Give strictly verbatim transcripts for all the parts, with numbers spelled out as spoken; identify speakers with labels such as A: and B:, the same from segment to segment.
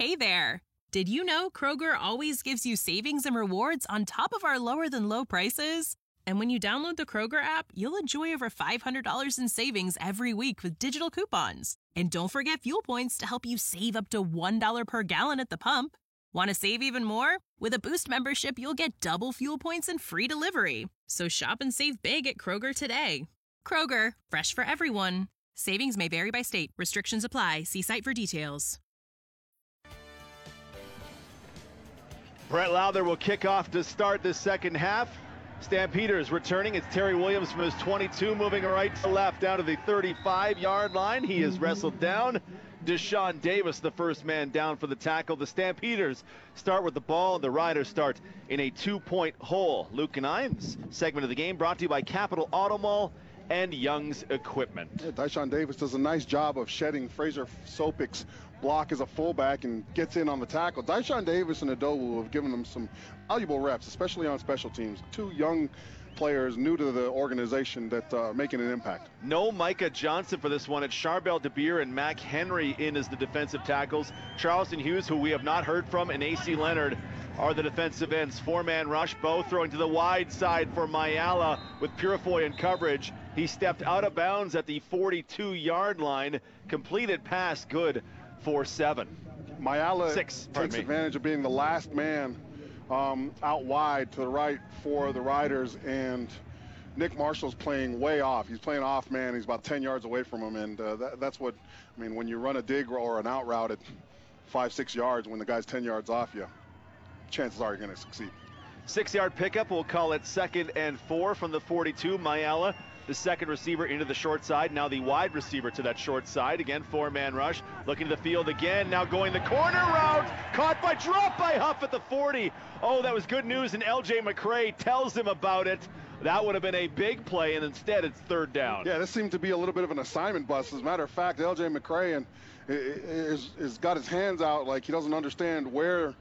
A: Hey there! Did you know Kroger always gives you savings and rewards on top of our lower-than-low prices? And when you download the Kroger app, you'll enjoy over five hundred dollars in savings every week with digital coupons. And don't forget fuel points to help you save up to one dollar per gallon at the pump. Want to save even more? With a Boost membership, you'll get double fuel points and free delivery. So shop and save big at Kroger today. Kroger, fresh for everyone. Savings may vary by state. Restrictions apply. See site for details.
B: Brett Lowther will kick off to start the second half. Stampeders returning. It's Terry Williams from his twenty-two, moving right to left down to the thirty-five-yard line. He is wrestled down. Deshaun Davis, the first man down for the tackle. The Stampeders start with the ball, and the Riders start in a two-point hole. Luke and I, this segment of the game brought to you by Capital Auto Mall and Young's Equipment.
C: Yeah, Deshaun Davis does a nice job of shedding Fraser Sopic's block as a fullback and gets in on the tackle. Deshaun Davis and Adobu have given them some valuable reps, especially on special teams. Two young players new to the organization that are uh, making an impact.
B: No Micah Johnson for this one. It's Charbel DeBeer and Mac Henry in as the defensive tackles. Charleston Hughes, who we have not heard from, and A C Leonard are the defensive ends. Four-man rush, Bo throwing to the wide side for Mayala with Purifoy in coverage. He stepped out of bounds at the forty-two-yard line. Completed pass, good for seven.
C: Mayala
B: Six,
C: takes
B: me.
C: advantage of being the last man um, out wide to the right for the Riders, and Nick Marshall's playing way off. He's playing off man. He's about ten yards away from him, and uh, that, that's what, I mean, when you run a dig or an out route at five, six yards when the guy's ten yards off you, chances are you're going to succeed.
B: Six-yard pickup. We'll call it second and four from the forty-two. Mayala, the second receiver, into the short side. Now the wide receiver to that short side. Again, four-man rush. Looking to the field again. Now going the corner route. Caught by, dropped by Huff at the forty. Oh, that was good news, and L J McCray tells him about it. That would have been a big play, and instead it's third down.
C: Yeah, this seemed to be a little bit of an assignment bust. As a matter of fact, L J McCray and is, is got his hands out like he doesn't understand where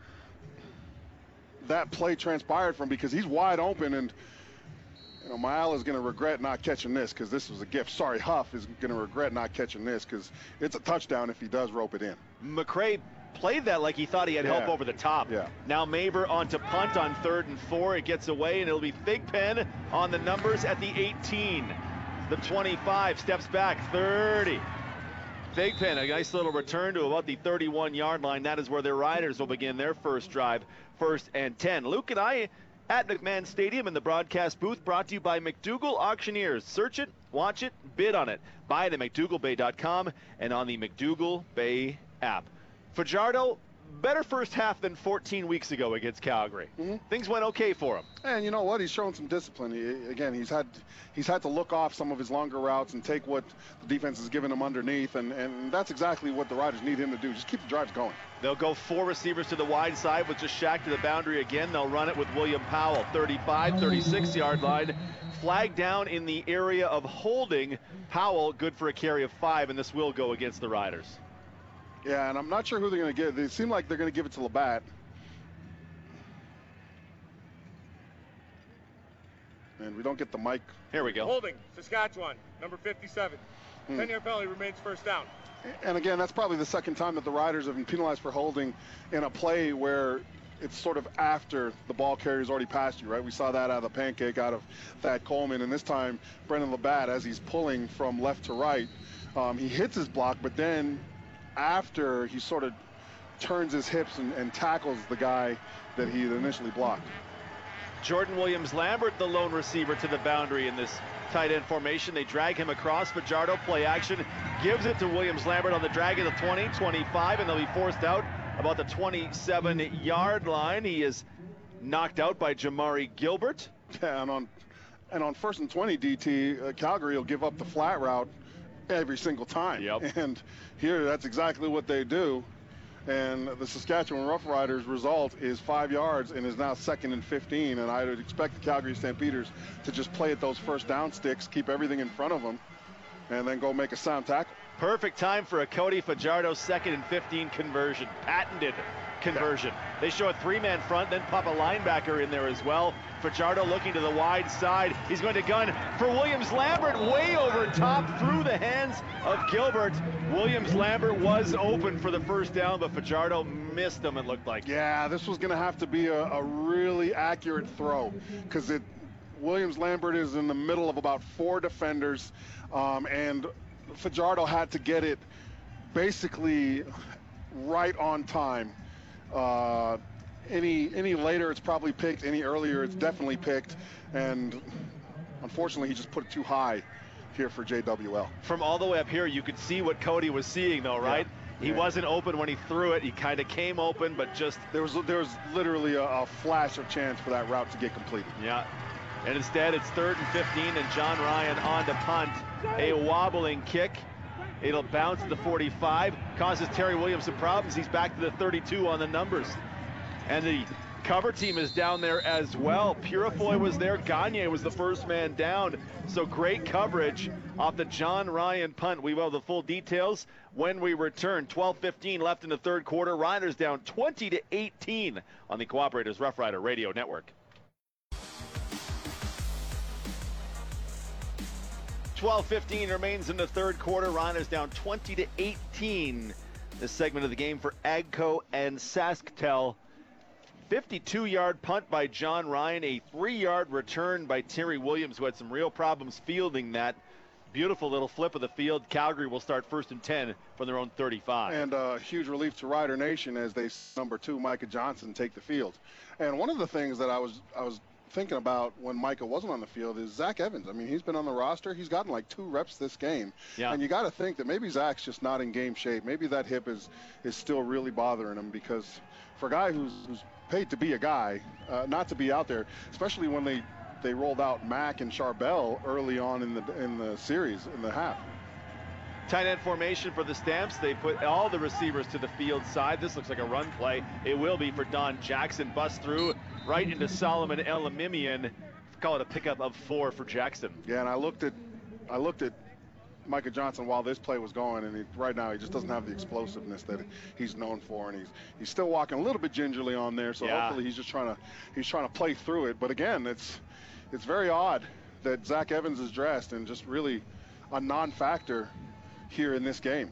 C: that play transpired from, because he's wide open, and you know, Mayala is going to regret not catching this because this was a gift. Sorry, Huff is going to regret not catching this because it's a touchdown if he does rope it in.
B: McCray played that like he thought he had
C: yeah.
B: help over the top.
C: Yeah.
B: Now Maber on to punt on third and four. It gets away, and it'll be Thigpen on the numbers at the eighteen. The twenty-five steps back, thirty. Thigpen, a nice little return to about the thirty-one-yard line. That is where their Riders will begin their first drive, first and ten. Luke and I at McMahon Stadium in the broadcast booth, brought to you by McDougall Auctioneers. Search it, watch it, bid on it. Buy it at McDougall Bay dot com and on the McDougall Bay app. Fajardo, better first half than fourteen weeks ago against Calgary. Mm-hmm. Things went okay for him.
C: And you know what? He's shown some discipline. He, again, he's had he's had to look off some of his longer routes and take what the defense has given him underneath, and, and that's exactly what the Riders need him to do. Just keep the drives going.
B: They'll go four receivers to the wide side with just Shaq to the boundary again. They'll run it with William Powell, thirty-five, thirty-six-yard line. Flag down in the area of holding. Powell good for a carry of five, and this will go against the Riders.
C: Yeah, and I'm not sure who they're going to give. They seem like they're going to give it to Labatt. And we don't get the mic.
B: Here we go.
D: Holding, Saskatchewan, number fifty-seven.
C: Hmm.
D: ten-yard penalty remains first down.
C: And again, that's probably the second time that the Riders have been penalized for holding in a play where it's sort of after the ball carrier's already passed you, right? We saw that out of the pancake out of Thad Coleman, and this time Brendan Labatt, as he's pulling from left to right, um, he hits his block, but then after he sort of turns his hips and, and tackles the guy that he had initially blocked.
B: Jordan Williams-Lambert, the lone receiver to the boundary in this tight end formation. They drag him across. Fajardo, play action, gives it to Williams-Lambert on the drag of the twenty, twenty-five, and they'll be forced out about the twenty-seven-yard line. He is knocked out by Jamari Gilbert.
C: Yeah, and on, and on first and twenty, D T, uh, Calgary will give up the flat route every single time.
B: Yep.
C: And here, that's exactly what they do. And the Saskatchewan Roughriders result is five yards and is now second and fifteen. And I would expect the Calgary Stampeders to just play at those first down sticks, keep everything in front of them, and then go make a sound tackle.
B: Perfect time for a Cody Fajardo second and fifteen conversion. Patented conversion. They show a three-man front, then pop a linebacker in there as well. Fajardo looking to the wide side. He's going to gun for Williams-Lambert, way over top through the hands of Gilbert. Williams-Lambert was open for the first down, but Fajardo missed him, it looked like.
C: Yeah, this was going to have to be a, a really accurate throw, because it Williams-Lambert is in the middle of about four defenders, um, and Fajardo had to get it basically right on time. Uh, any any later, it's probably picked. Any earlier, it's definitely picked. And unfortunately, he just put it too high here for J W L.
B: From all the way up here, you could see what Cody was seeing, though, right? Yeah. He yeah. wasn't open when he threw it. He kind of came open, but just
C: there was there was literally a, a flash of chance for that route to get completed.
B: Yeah. And instead, it's third and fifteen, and John Ryan on to punt. A wobbling kick. It'll bounce to the forty-five, causes Terry Williams some problems. He's back to the thirty-two on the numbers. And the cover team is down there as well. Purifoy was there. Gagne was the first man down. So great coverage off the John Ryan punt. We will have the full details when we return. twelve fifteen left in the third quarter. Riders down twenty to eighteen on the Cooperators Rough Rider Radio Network. twelve fifteen remains in the third quarter. Riders down twenty to eighteen. This segment of the game for Agco and Sasktel. fifty-two yard punt by John Ryan. A three yard return by Terry Williams, who had some real problems fielding that. Beautiful little flip of the field. Calgary will start first and ten from their own thirty-five.
C: And a uh, huge relief to Rider Nation as they number two, Micah Johnson, take the field. And one of the things that I was I was thinking about when Micah wasn't on the field is Zach Evans. I mean, he's been on the roster. He's gotten like two reps this game.
B: Yeah.
C: And you got to think that maybe Zach's just not in game shape. Maybe that hip is is still really bothering him, because for a guy who's, who's paid to be a guy, uh, not to be out there, especially when they, they rolled out Mack and Charbel early on in the in the series, in the half.
B: Tight end formation for the Stamps. They put all the receivers to the field side. This looks like a run play. It will be for Don Jackson. Bust through right into Solomon Elamimian. Call it a pickup of four for Jackson.
C: Yeah, and I looked at I looked at Micah Johnson while this play was going, and he, right now he just doesn't have the explosiveness that he's known for, and he's he's still walking a little bit gingerly on there. So
B: yeah.
C: hopefully he's just trying to he's trying to play through it. But again, it's it's very odd that Zach Evans is dressed and just really a non-factor here in this game.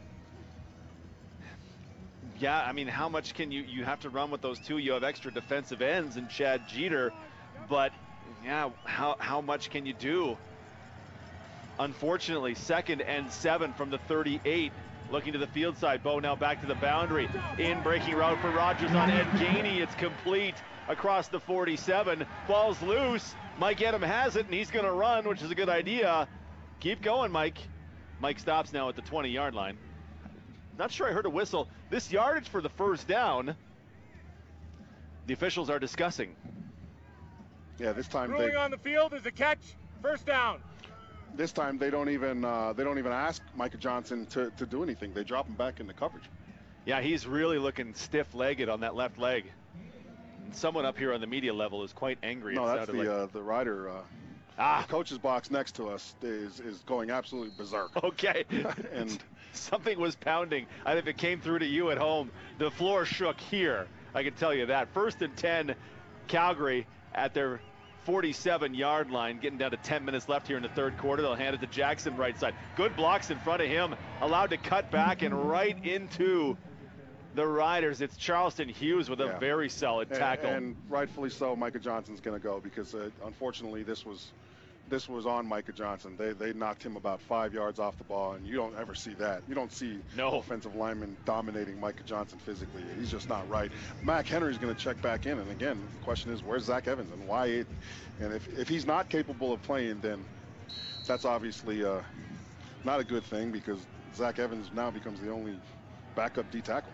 B: Yeah, I mean, how much can you, you have to run with those two? You have extra defensive ends and Chad Jeter, but yeah, how, how much can you do? Unfortunately, second and seven from the thirty-eight. Looking to the field side. Bo now back to the boundary. In breaking route for Rogers on Ed Gainey. It's complete across the forty-seven. Ball's loose. Mike Edem has it, and he's going to run, which is a good idea. Keep going, Mike. Mike stops now at the twenty yard line. Not sure I heard a whistle. This yardage for the first down, the officials are discussing.
C: Yeah, this time
D: Ruling
C: they,
D: on the field is a catch, first down.
C: This time they don't even uh, they don't even ask Micah Johnson to, to do anything. They drop him back into coverage.
B: Yeah, he's really looking stiff-legged on that left leg. And someone up here on the media level is quite angry.
C: No,
B: it
C: that's the
B: like.
C: uh, the rider. Uh,
B: Ah.
C: The coach's box next to us is is going absolutely berserk.
B: Okay.
C: And
B: something was pounding. I think it came through to you at home. The floor shook here. I can tell you that. First and ten, Calgary at their forty-seven yard line, getting down to ten minutes left here in the third quarter. They'll hand it to Jackson right side. Good blocks in front of him. Allowed to cut back and right into the Riders. It's Charleston Hughes with a
C: yeah.
B: very solid tackle.
C: And, and rightfully so, Micah Johnson's going to go, because uh, unfortunately this was this was on Micah Johnson. They they knocked him about five yards off the ball, and you don't ever see that. You don't see
B: no
C: offensive lineman dominating Micah Johnson physically. He's just not right. Mack Henry's going to check back in, and again, the question is, where's Zach Evans and why? It, and if if he's not capable of playing, then that's obviously uh, not a good thing, because Zach Evans now becomes the only backup D tackle.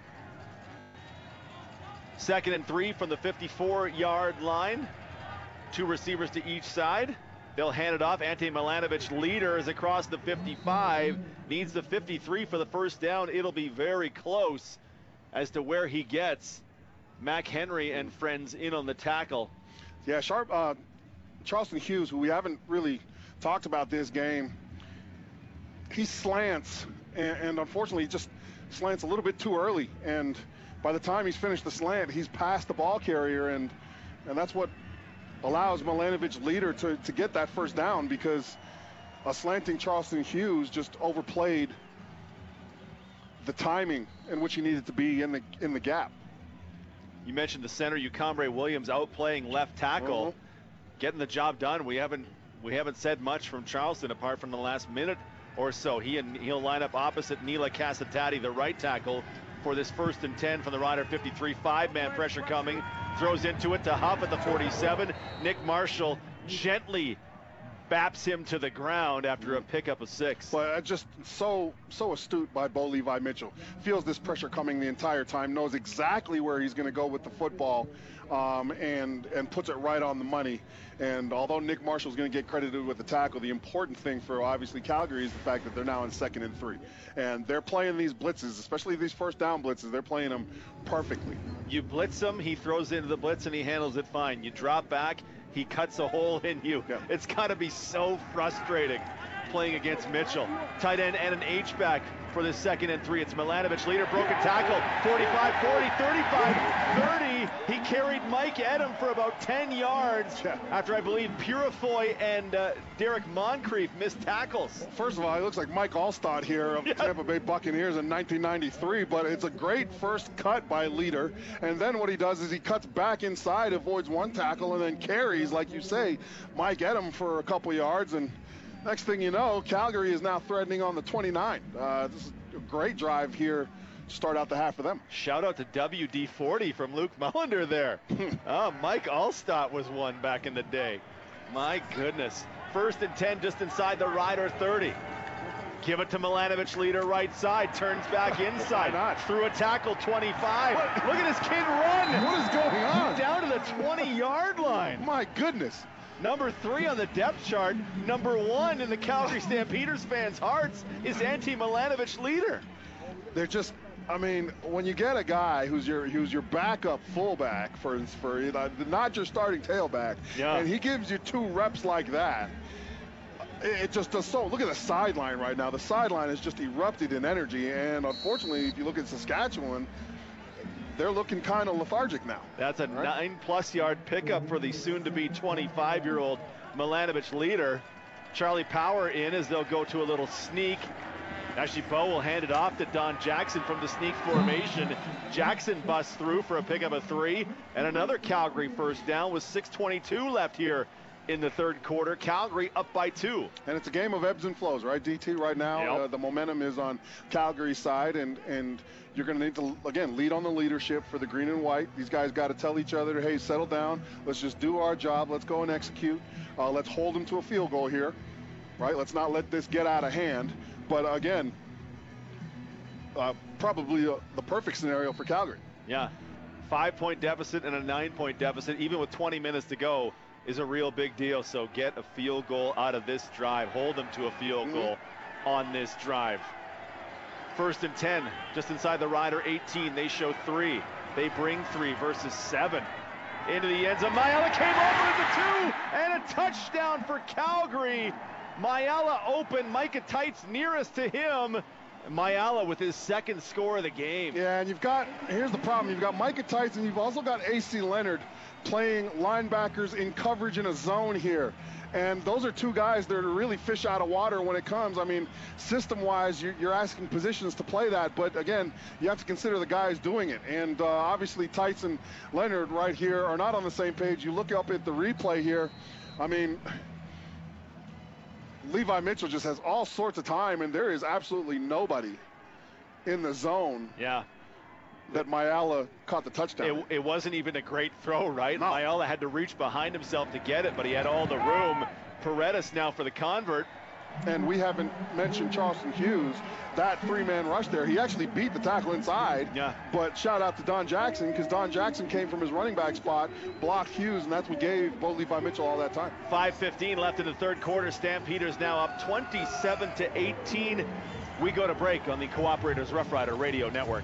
B: Second and three from the fifty-four yard line. Two receivers to each side. They'll hand it off. Ante Milanovic, leader, is across the fifty-five. Needs the fifty-three for the first down. It'll be very close as to where he gets. Mack Henry and friends in on the tackle.
C: Yeah, sharp. Uh, Charleston Hughes, who we haven't really talked about this game, he slants, and, and unfortunately, he just slants a little bit too early. And by the time he's finished the slant, he's past the ball carrier, and and that's what allows Milanovic leader to, to get that first down, because a slanting Charleston Hughes just overplayed the timing in which he needed to be in the in the gap.
B: You mentioned the center, Ucambre Williams, outplaying left tackle,
C: Mm-hmm.
B: getting the job done. We haven't we haven't said much from Charleston apart from the last minute or so. He and he'll line up opposite Nila Casatati, the right tackle, for this first and ten from the Rider fifty-three. Five-man pressure coming. Throws into it to Huff at the forty-seven. Nick Marshall gently baps him to the ground after a pickup of six.
C: But just so so astute by Bo Levi Mitchell. Feels this pressure coming the entire time, knows exactly where he's going to go with the football, um, and and puts it right on the money. And although Nick Marshall's going to get credited with the tackle, the important thing for obviously Calgary is the fact that they're now in second and three. And they're playing these blitzes, especially these first down blitzes, they're playing them perfectly.
B: You blitz him, he throws into the blitz and he handles it fine. You drop back, he cuts a hole in you.
C: Yeah.
B: It's got to be so frustrating playing against Mitchell. Tight end and an H-back for the second and three. It's Milanovic leader, broken tackle, forty-five, forty, thirty-five, thirty. He carried Mike Edem for about ten yards
C: Yeah.
B: after I believe Purifoy and uh, Derek Moncrief missed tackles.
C: First of all, he looks like Mike Allstott here of the
B: Yeah.
C: Tampa Bay Buccaneers in nineteen ninety-three, but it's a great first cut by Leader. And then what he does is he cuts back inside, avoids one tackle, and then carries, like you say, Mike Edem for a couple yards. And next thing you know, Calgary is now threatening on the twenty-nine. Uh, this is a great drive here to start out the half for them.
B: Shout out to W D forty from Luke Mullender there. Oh, Mike Allstott was one back in the day. My goodness. First and ten just inside the Rider thirty. Give it to Milanovic, leader right side, turns back inside.
C: Why not?
B: Through a tackle, twenty-five. Look at this kid run.
C: What is going on?
B: Down to the twenty-yard line.
C: My goodness.
B: Number three on the depth chart, number one in the Calgary Stampeders fans' hearts is Ante Milanovic, leader.
C: They're just, I mean, when you get a guy who's your who's your backup fullback for for you know, not your starting tailback,
B: Yeah.
C: and he gives you two reps like that, it, it just does so. Look at the sideline right now. The sideline has just erupted in energy, and unfortunately, if you look at Saskatchewan, they're looking kind of lethargic now.
B: That's a
C: Right.
B: nine-plus yard pickup for the soon-to-be twenty-five-year-old Milanovic leader. Charlie Power in as they'll go to a little sneak. Actually, Bo will hand it off to Don Jackson from the sneak formation. Jackson busts through for a pickup of three, and another Calgary first down with six twenty-two left here in the third quarter. Calgary up by two.
C: And it's a game of ebbs and flows, right, D T? Right now,
B: Yep.
C: uh, the momentum is on Calgary's side, and and you're going to need to, again, lead on the leadership for the green and white. These guys got to tell each other, hey, settle down. Let's just do our job. Let's go and execute. Uh, let's hold them to a field goal here, right? Let's not let this get out of hand. But, again, uh, probably uh, the perfect scenario for Calgary.
B: Yeah, five-point deficit and a nine-point deficit, even with twenty minutes to go, is a real big deal. So get a field goal out of this drive. Hold them to a field
C: Mm-hmm.
B: goal on this drive. First and ten, just inside the Rider eighteen. They show three. They bring three versus seven. Into the end zone. Mayala came over at the two, and a touchdown for Calgary. Mayala open. Micah Tights nearest to him. Mayala with his second score of the game.
C: Yeah, and you've got, here's the problem. You've got Micah Tights, and you've also got A C Leonard playing linebackers in coverage in a zone here. And those are two guys that are really fish out of water when it comes. I mean, system-wise, you're, you're asking positions to play that. But, again, you have to consider the guys doing it. And, uh, obviously, Tights and Leonard right here are not on the same page. You look up at the replay here. I mean, Levi Mitchell just has all sorts of time, and there is absolutely nobody in the zone
B: Yeah.
C: that Mayala caught the touchdown.
B: It, it wasn't even a great throw, right?
C: No.
B: Mayala had to reach behind himself to get it, but he had all the room. Paredes now for the convert.
C: And we haven't mentioned Charleston Hughes. That three-man rush there, he actually beat the tackle inside.
B: Yeah.
C: But shout out to Don Jackson, because Don Jackson came from his running back spot, blocked Hughes, and that's what gave Bo Levi Mitchell all that time.
B: five fifteen left in the third quarter. Stampeders now up twenty-seven to eighteen. We go to break on the Cooperators Rough Rider Radio Network.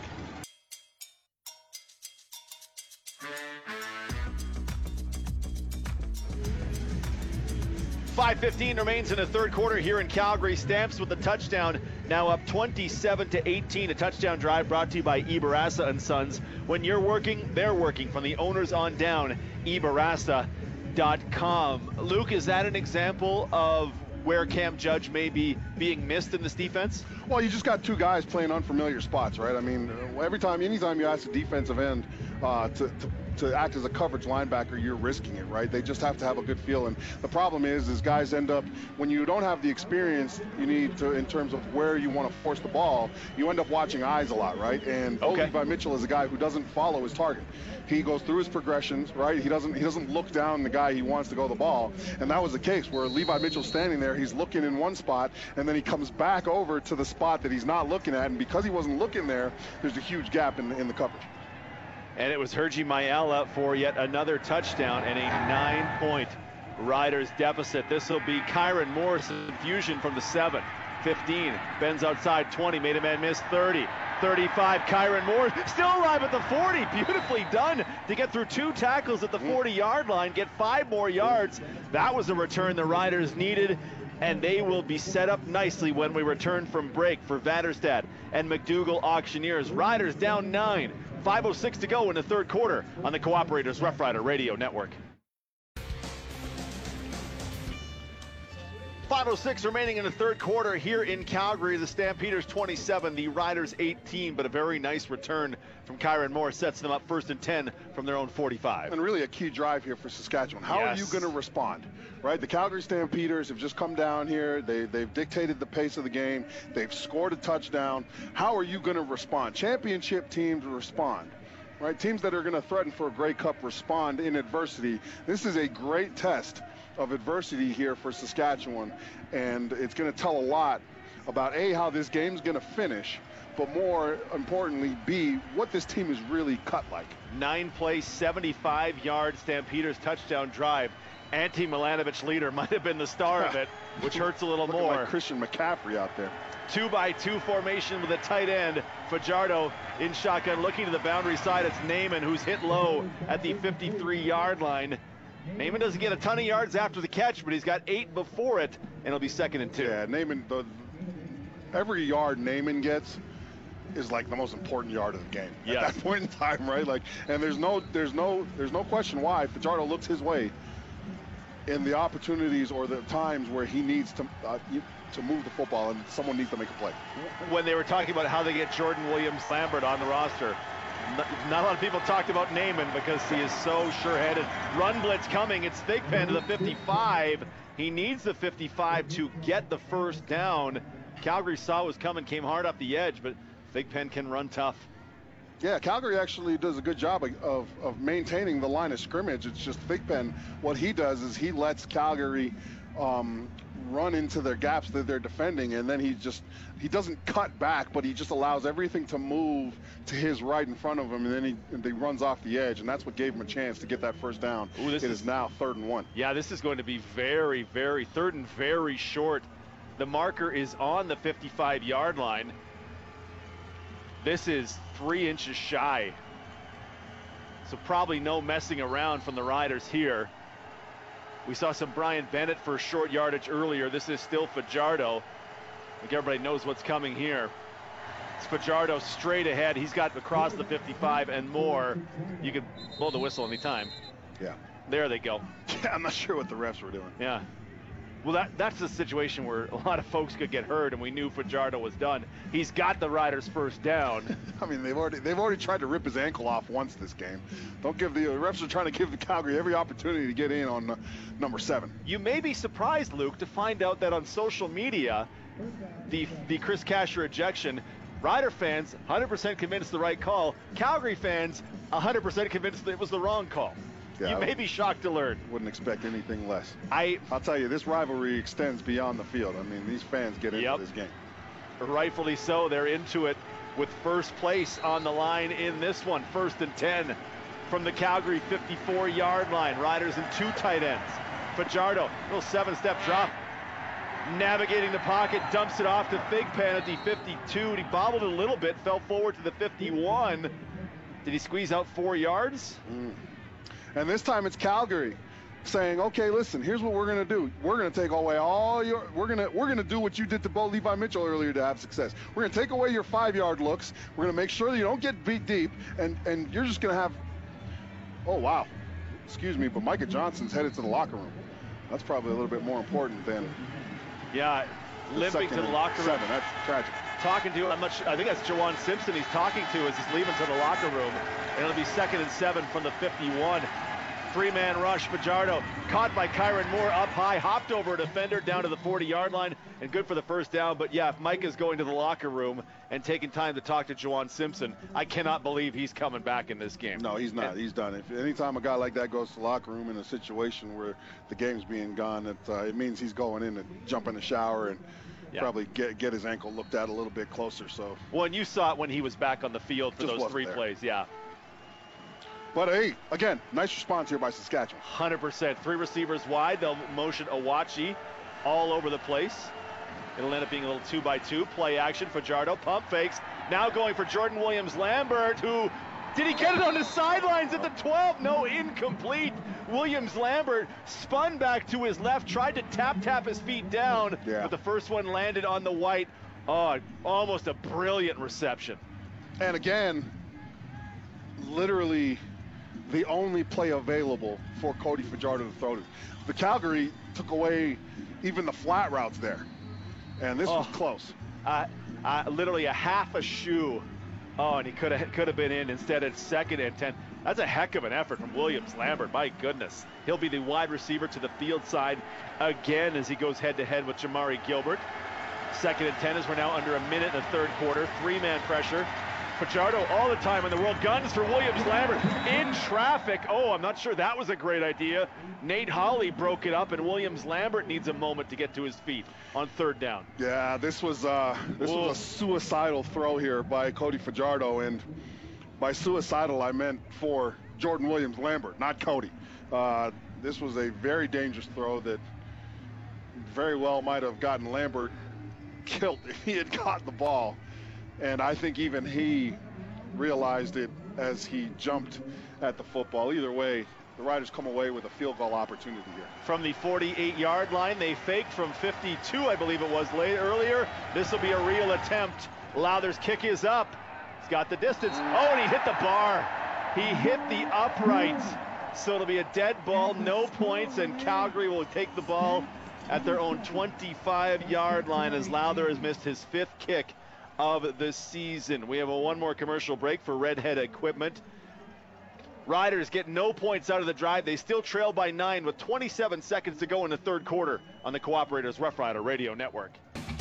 B: five fifteen remains in the third quarter here in Calgary. Stamps with the touchdown, now up twenty-seven to eighteen. A touchdown drive brought to you by Ibarasa and Sons. When you're working, they're working. From the owners on down, Ibarasa dot com. Luke, is that an example of where Cam Judge may be being missed in this defense?
C: Well, you just got two guys playing unfamiliar spots, right? I mean, every time, anytime you ask a defensive end uh, to, to to act as a coverage linebacker, you're risking it, right? They just have to have a good feel. And the problem is, is guys end up, when you don't have the experience you need to in terms of where you want to force the ball, you end up watching eyes a lot, right? And
B: okay.
C: Levi Mitchell is a guy who doesn't follow his target. He goes through his progressions, right? He doesn't he doesn't look down the guy he wants to go the ball. And that was the case where Levi Mitchell's standing there, he's looking in one spot, and then he comes back over to the spot that he's not looking at. And because he wasn't looking there, there's a huge gap in, in the coverage.
B: And it was Hergy Mayala for yet another touchdown and a nine-point Riders deficit. This will be Kyron Moore's infusion from the seven. fifteen, bends outside, twenty, made a man miss, thirty, thirty-five, Kyron Moore still alive at the forty. Beautifully done to get through two tackles at the forty-yard line, get five more yards. That was a return the Riders needed, and they will be set up nicely when we return from break for Vanderstad and McDougall Auctioneers. Riders down nine. five oh six to go in the third quarter on the Cooperators Rough Rider Radio Network. five oh six remaining in the third quarter here in Calgary. The Stampeders twenty-seven, the Riders eighteen, but a very nice return from Kyron Moore sets them up first and ten from their own forty-five.
C: And really a key drive here for Saskatchewan. How
B: yes.
C: are you going to respond? Right, the Calgary Stampeders have just come down here. They, they've dictated the pace of the game. They've scored a touchdown. How are you going to respond? Championship teams respond. Right, teams that are going to threaten for a Grey Cup respond in adversity. This is a great test of adversity here for Saskatchewan, and it's going to tell a lot about A, how this game's going to finish, but more importantly, B, what this team is really cut like.
B: Nine-play, seventy-five-yard Stampeders touchdown drive. Ante Milanovic leader might have been the star of it, which hurts a little
C: Looking
B: more.
C: like Christian McCaffrey out there.
B: Two by two formation with a tight end. Fajardo in shotgun looking to the boundary side. It's Naaman who's hit low at the fifty-three-yard line. Naaman doesn't get a ton of yards after the catch, but he's got eight before it, and it'll be second and two.
C: Yeah, Naaman, the, every yard Naaman gets is like the most important yard of the game
B: yes.
C: at that point in time, right? Like, and there's no, there's no, there's no question why Fajardo looks his way in the opportunities or the times where he needs to uh, to move the football and someone needs to make a play.
B: When they were talking about how they get Jordan Williams-Lambert on the roster, not, not a lot of people talked about Naaman because he is so sure-headed. Run blitz coming. It's Thigpen to the fifty-five. He needs the fifty-five to get the first down. Calgary saw was coming, came hard up the edge, but Thigpen can run tough.
C: Yeah, Calgary actually does a good job of, of maintaining the line of scrimmage. It's just Thigpen, what he does is he lets Calgary um, run into their gaps that they're defending, and then he just, he doesn't cut back, but he just allows everything to move to his right in front of him, and then he, and he runs off the edge, and that's what gave him a chance to get that first down. Ooh, this it is, is now third and one.
B: Yeah, this is going to be very, very, third and very short. The marker is on the fifty-five-yard line. This is three inches shy. So probably no messing around from the Riders here. We saw some Brian Bennett for short yardage earlier. This is still Fajardo. I think everybody knows what's coming here. It's Fajardo straight ahead. He's got across the fifty-five and more. You can blow the whistle anytime.
C: Yeah.
B: There they go.
C: Yeah, I'm not sure what the refs were doing.
B: Yeah. Well, that, that's a situation where a lot of folks could get hurt, and we knew Fajardo was done. He's got the Riders first down.
C: I mean, they've already they've already tried to rip his ankle off once this game. Don't give the, the refs are trying to give the Calgary every opportunity to get in on uh, number seven.
B: You may be surprised, Luke, to find out that on social media, the the Chris Kasher ejection, Rider fans one hundred percent convinced the right call. Calgary fans one hundred percent convinced that it was the wrong call. Yeah, you may be shocked to learn.
C: Wouldn't expect anything less.
B: I,
C: I'll tell you, this rivalry extends beyond the field. I mean, these fans get into
B: yep.
C: this game.
B: Rightfully so. They're into it with first place on the line in this one. First and ten from the Calgary fifty-four-yard line. Riders and two tight ends. Fajardo, little seven-step drop. Navigating the pocket, dumps it off to Thigpen at the fifty-two. He bobbled it a little bit, fell forward to the fifty-one. Did he squeeze out four yards?
C: Mm. And this time it's Calgary. saying, okay, listen, here's what we're going to do. We're going to take away all your, we're going to, we're going to do what you did to Bo Levi Mitchell earlier to have success. We're going to take away your five-yard looks. We're going to make sure that you don't get beat deep, and, and you're just going to have, oh, wow. Excuse me, but Micah Johnson's headed to the locker room. That's probably a little bit more important than
B: yeah, limping to the locker room.
C: Seven. That's tragic.
B: Talking to, I'm not sure, I think that's Juwan Simpson he's talking to as he's leaving to the locker room. And it'll be second and seven from the fifty-one. Three-man rush. Fajardo caught by Kyron Moore up high, hopped over a defender down to the forty-yard line, and good for the first down. But yeah, if Mike is going to the locker room and taking time to talk to Juwan Simpson, I cannot believe he's coming back in this game.
C: No, he's not. And he's done. If anytime a guy like that goes to the locker room in a situation where the game's being gone, it, uh, it means he's going in and jump in the shower and yeah. probably get get his ankle looked at a little bit closer. So.
B: Well, and you saw it when he was back on the field for
C: Just
B: those three
C: there.
B: plays. Yeah.
C: But, hey, again, nice response here by Saskatchewan.
B: one hundred percent. Three receivers wide. They'll motion Awachi all over the place. It'll end up being a little two by two. Play action. Fajardo pump fakes. Now going for Jordan Williams-Lambert, who, did he get it on the sidelines at the twelve? No, incomplete. Williams-Lambert spun back to his left, tried to tap-tap his feet down,
C: yeah.
B: but the first one landed on the white. Oh, almost a brilliant reception.
C: And again, literally the only play available for Cody Fajardo to throw to. The Calgary took away even the flat routes there, and this oh, was close.
B: Uh, uh, literally a half a shoe. Oh, and he could have could have been in. Instead, it's second and ten. That's a heck of an effort from Williams-Lambert. My goodness. He'll be the wide receiver to the field side again as he goes head-to-head with Jamari Gilbert. Second and ten as we're now under a minute in the third quarter. Three-man pressure. Fajardo all the time in the world. Guns for Williams-Lambert in traffic. Oh, I'm not sure that was a great idea. Nate Holley broke it up, and Williams-Lambert needs a moment to get to his feet on third down.
C: Yeah, this was uh, this Whoa. was a suicidal throw here by Cody Fajardo, and by suicidal I meant for Jordan Williams-Lambert, not Cody. Uh, this was a very dangerous throw that very well might have gotten Lambert killed if he had caught the ball. And I think even he realized it as he jumped at the football. Either way, the Riders come away with a field goal opportunity here.
B: From the forty-eight-yard line, they faked from fifty-two, I believe it was, late earlier. This will be a real attempt. Lowther's kick is up. He's got the distance. Oh, and he hit the bar. He hit the upright. So it'll be a dead ball, no points, and Calgary will take the ball at their own twenty-five-yard line as Lowther has missed his fifth kick of the season. We have a one more commercial break for Redhead Equipment. Riders get no points out of the drive. They still trail by nine with twenty-seven seconds to go in the third quarter on the Cooperators Rough Rider Radio Network.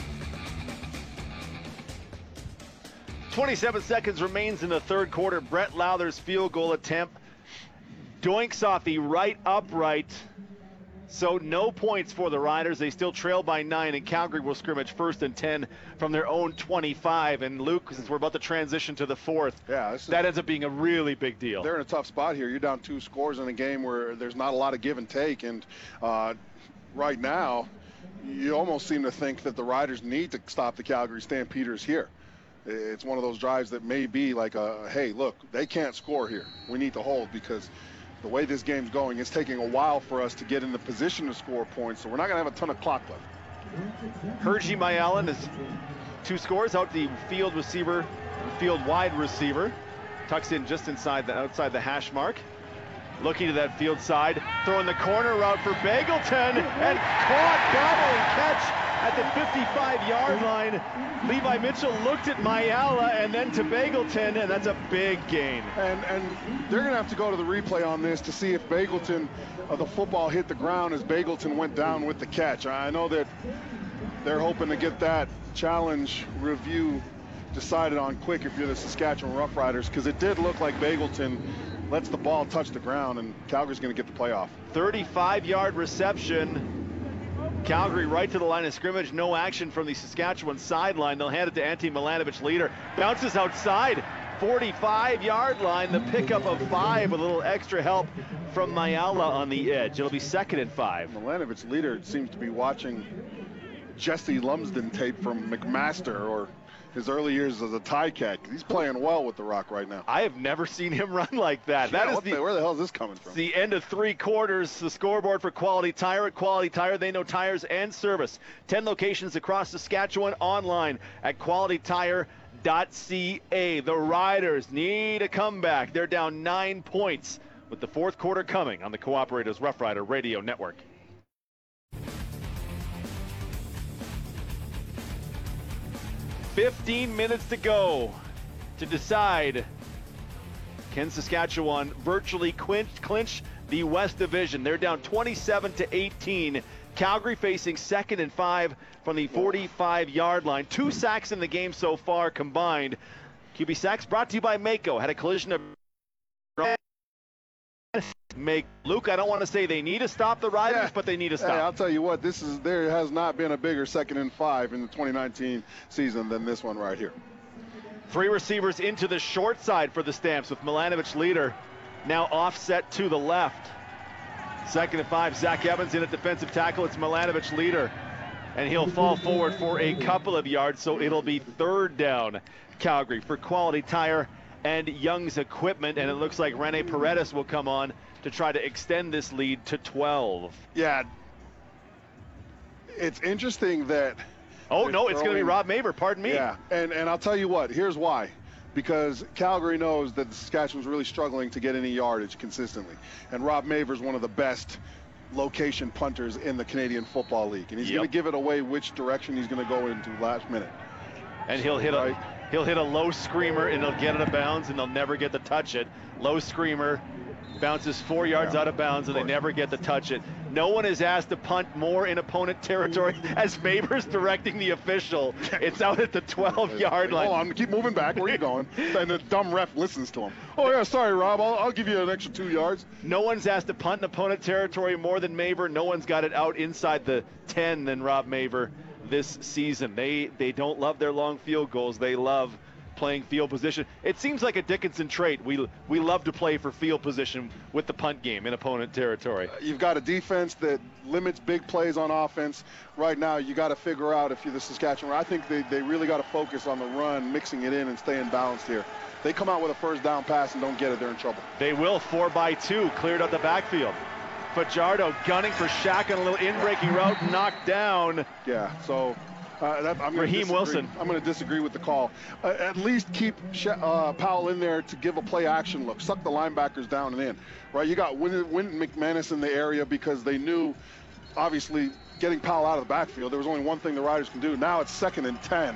B: twenty-seven seconds remains in the third quarter. Brett Lowther's field goal attempt doinks off the right upright. So no points for the Riders. They still trail by nine, and Calgary will scrimmage first and ten from their own twenty-five. And Luke, since we're about to transition to the fourth,
C: yeah, this is,
B: that ends up being a really big deal.
C: They're in a tough spot here. You're down two scores in a game where there's not a lot of give and take. And uh, right now, you almost seem to think that the Riders need to stop the Calgary Stampeders here. It's one of those drives that may be like a, hey, look, they can't score here. We need to hold because the way this game's going, it's taking a while for us to get in the position to score points, so we're not going to have a ton of clock left.
B: Hergy Mayalin is two scores out the field receiver, field wide receiver. Tucks in just inside the outside the hash mark. Looking to that field side, throwing the corner route for Bagleton, and caught, gobble and catch at the fifty-five-yard line. Levi Mitchell looked at Mayala and then to Bagleton, and that's a big gain.
C: And and they're going to have to go to the replay on this to see if Bagleton, uh, the football hit the ground as Bagleton went down with the catch. I know that they're hoping to get that challenge review decided on quick if you're the Saskatchewan Roughriders, because it did look like Bagleton lets the ball touch the ground, and Calgary's going to get the playoff.
B: thirty-five-yard reception. Calgary right to the line of scrimmage. No action from the Saskatchewan sideline. They'll hand it to Ante Milanovic, leader. Bounces outside. forty-five-yard line. The pickup of five with a little extra help from Mayala on the edge. It'll be second and five.
C: Milanovic, leader, seems to be watching Jesse Lumsden tape from McMaster or his early years as a Ticat. He's playing well with the Rock right now.
B: I have never seen him run like that.
C: Yeah,
B: that is
C: the,
B: the,
C: where the hell is this coming from?
B: The end of three quarters, the scoreboard for Quality Tire. At Quality Tire, they know tires and service. Ten locations across Saskatchewan, online at quality tire dot c a. The Riders need a comeback. They're down nine points with the fourth quarter coming on the Cooperatives Rough Rider Radio Network. fifteen minutes to go to decide, can Saskatchewan virtually clinch, clinch the West Division? They're down twenty-seven to eighteen. Calgary facing second and five from the forty-five-yard line. Two sacks in the game so far combined. Q B Sacks brought to you by Mako. Had a collision of make Luke. I don't want to say they need to stop the Riders, yeah. but they need to stop.
C: Hey, I'll tell you what, this is there has not been a bigger second and five in the twenty nineteen season than this one right here.
B: Three receivers into the short side for the Stamps with Milanovic leader now offset to the left. Second and five, Zach Evans in at defensive tackle. It's Milanovic leader, and he'll fall forward for a couple of yards, so it'll be third down, Calgary, for Quality Tire and Young's Equipment, and it looks like Rene Paredes will come on to try to extend this lead to twelve.
C: Yeah, it's interesting that...
B: Oh, no, it's going to be Rob Maver, pardon me.
C: Yeah, and, and I'll tell you what, here's why. Because Calgary knows that the Saskatchewan's really struggling to get any yardage consistently. And Rob Maver's one of the best location punters in the Canadian Football League. And he's yep. going to give it away which direction he's going to go into last minute.
B: And he'll hit right? a he'll hit a low screamer, and he'll get it out of bounds, and they'll never get to touch it. Low screamer, bounces four yards yeah, out of bounds, and they never get to touch it. No one is asked to punt more in opponent territory as Maver's directing the official. It's out at the twelve-yard line.
C: Hold on, keep moving back. Where are you going? And the dumb ref listens to him. Oh, yeah, sorry, Rob. I'll, I'll give you an extra two yards.
B: No one's asked to punt in opponent territory more than Maver. No one's got it out inside the ten than Rob Maver this season. They, they don't love their long field goals. They love playing field position. It seems like a Dickinson trait. We we love to play for field position with the punt game in opponent territory.
C: Uh, you've got a defense that limits big plays on offense. Right now, you got to figure out if you're the Saskatchewan. I think they, they really got to focus on the run, mixing it in and staying balanced here. They come out with a first down pass and don't get it, they're in trouble.
B: They will. Four by two, cleared out the backfield. Fajardo gunning for Shaq on a little in-breaking route, knocked down.
C: Yeah, so... Uh, that, I'm
B: Raheem Wilson.
C: I'm going to disagree with the call. Uh, at least keep uh, Powell in there to give a play action look. Suck the linebackers down and in. Right? You got Wynton McManus in the area because they knew, obviously, getting Powell out of the backfield. There was only one thing the Riders can do. Now it's second and ten.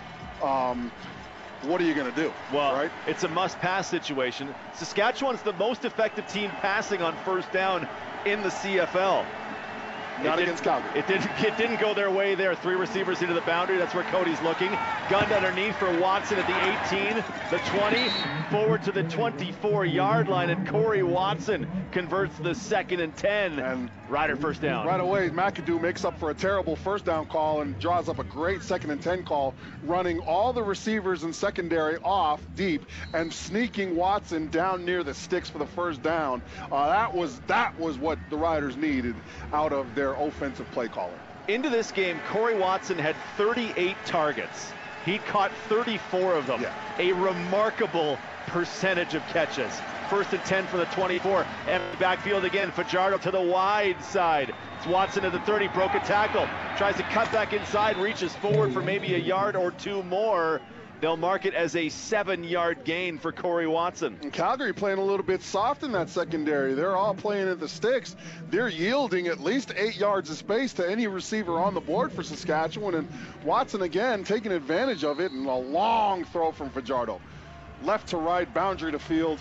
C: Um, what are you going to do?
B: Well,
C: right?
B: It's a must-pass situation. Saskatchewan's the most effective team passing on first down in the C F L.
C: Not against Calgary.
B: It didn't, it didn't go their way there. Three receivers into the boundary. That's where Cody's looking. Gunned underneath for Watson at the eighteen, the twenty, forward to the twenty-four-yard line, and Corey Watson converts the second and ten. And Rider first down.
C: Right away, McAdoo makes up for a terrible first down call and draws up a great second and ten call, running all the receivers in secondary off deep and sneaking Watson down near the sticks for the first down. Uh, that was that was what the Riders needed out of their offensive play caller.
B: Into this game, Corey Watson had thirty-eight targets. He caught thirty-four of them. Yeah. A remarkable percentage of catches. First and ten for the twenty-four. And backfield again. Fajardo to the wide side. It's Watson at the thirty. Broke a tackle. Tries to cut back inside. Reaches forward for maybe a yard or two more. They'll mark it as a seven-yard gain for Corey Watson.
C: And Calgary playing a little bit soft in that secondary. They're all playing at the sticks. They're yielding at least eight yards of space to any receiver on the board for Saskatchewan. And Watson, again, taking advantage of it, and a long throw from Fajardo. Left to right, boundary to field.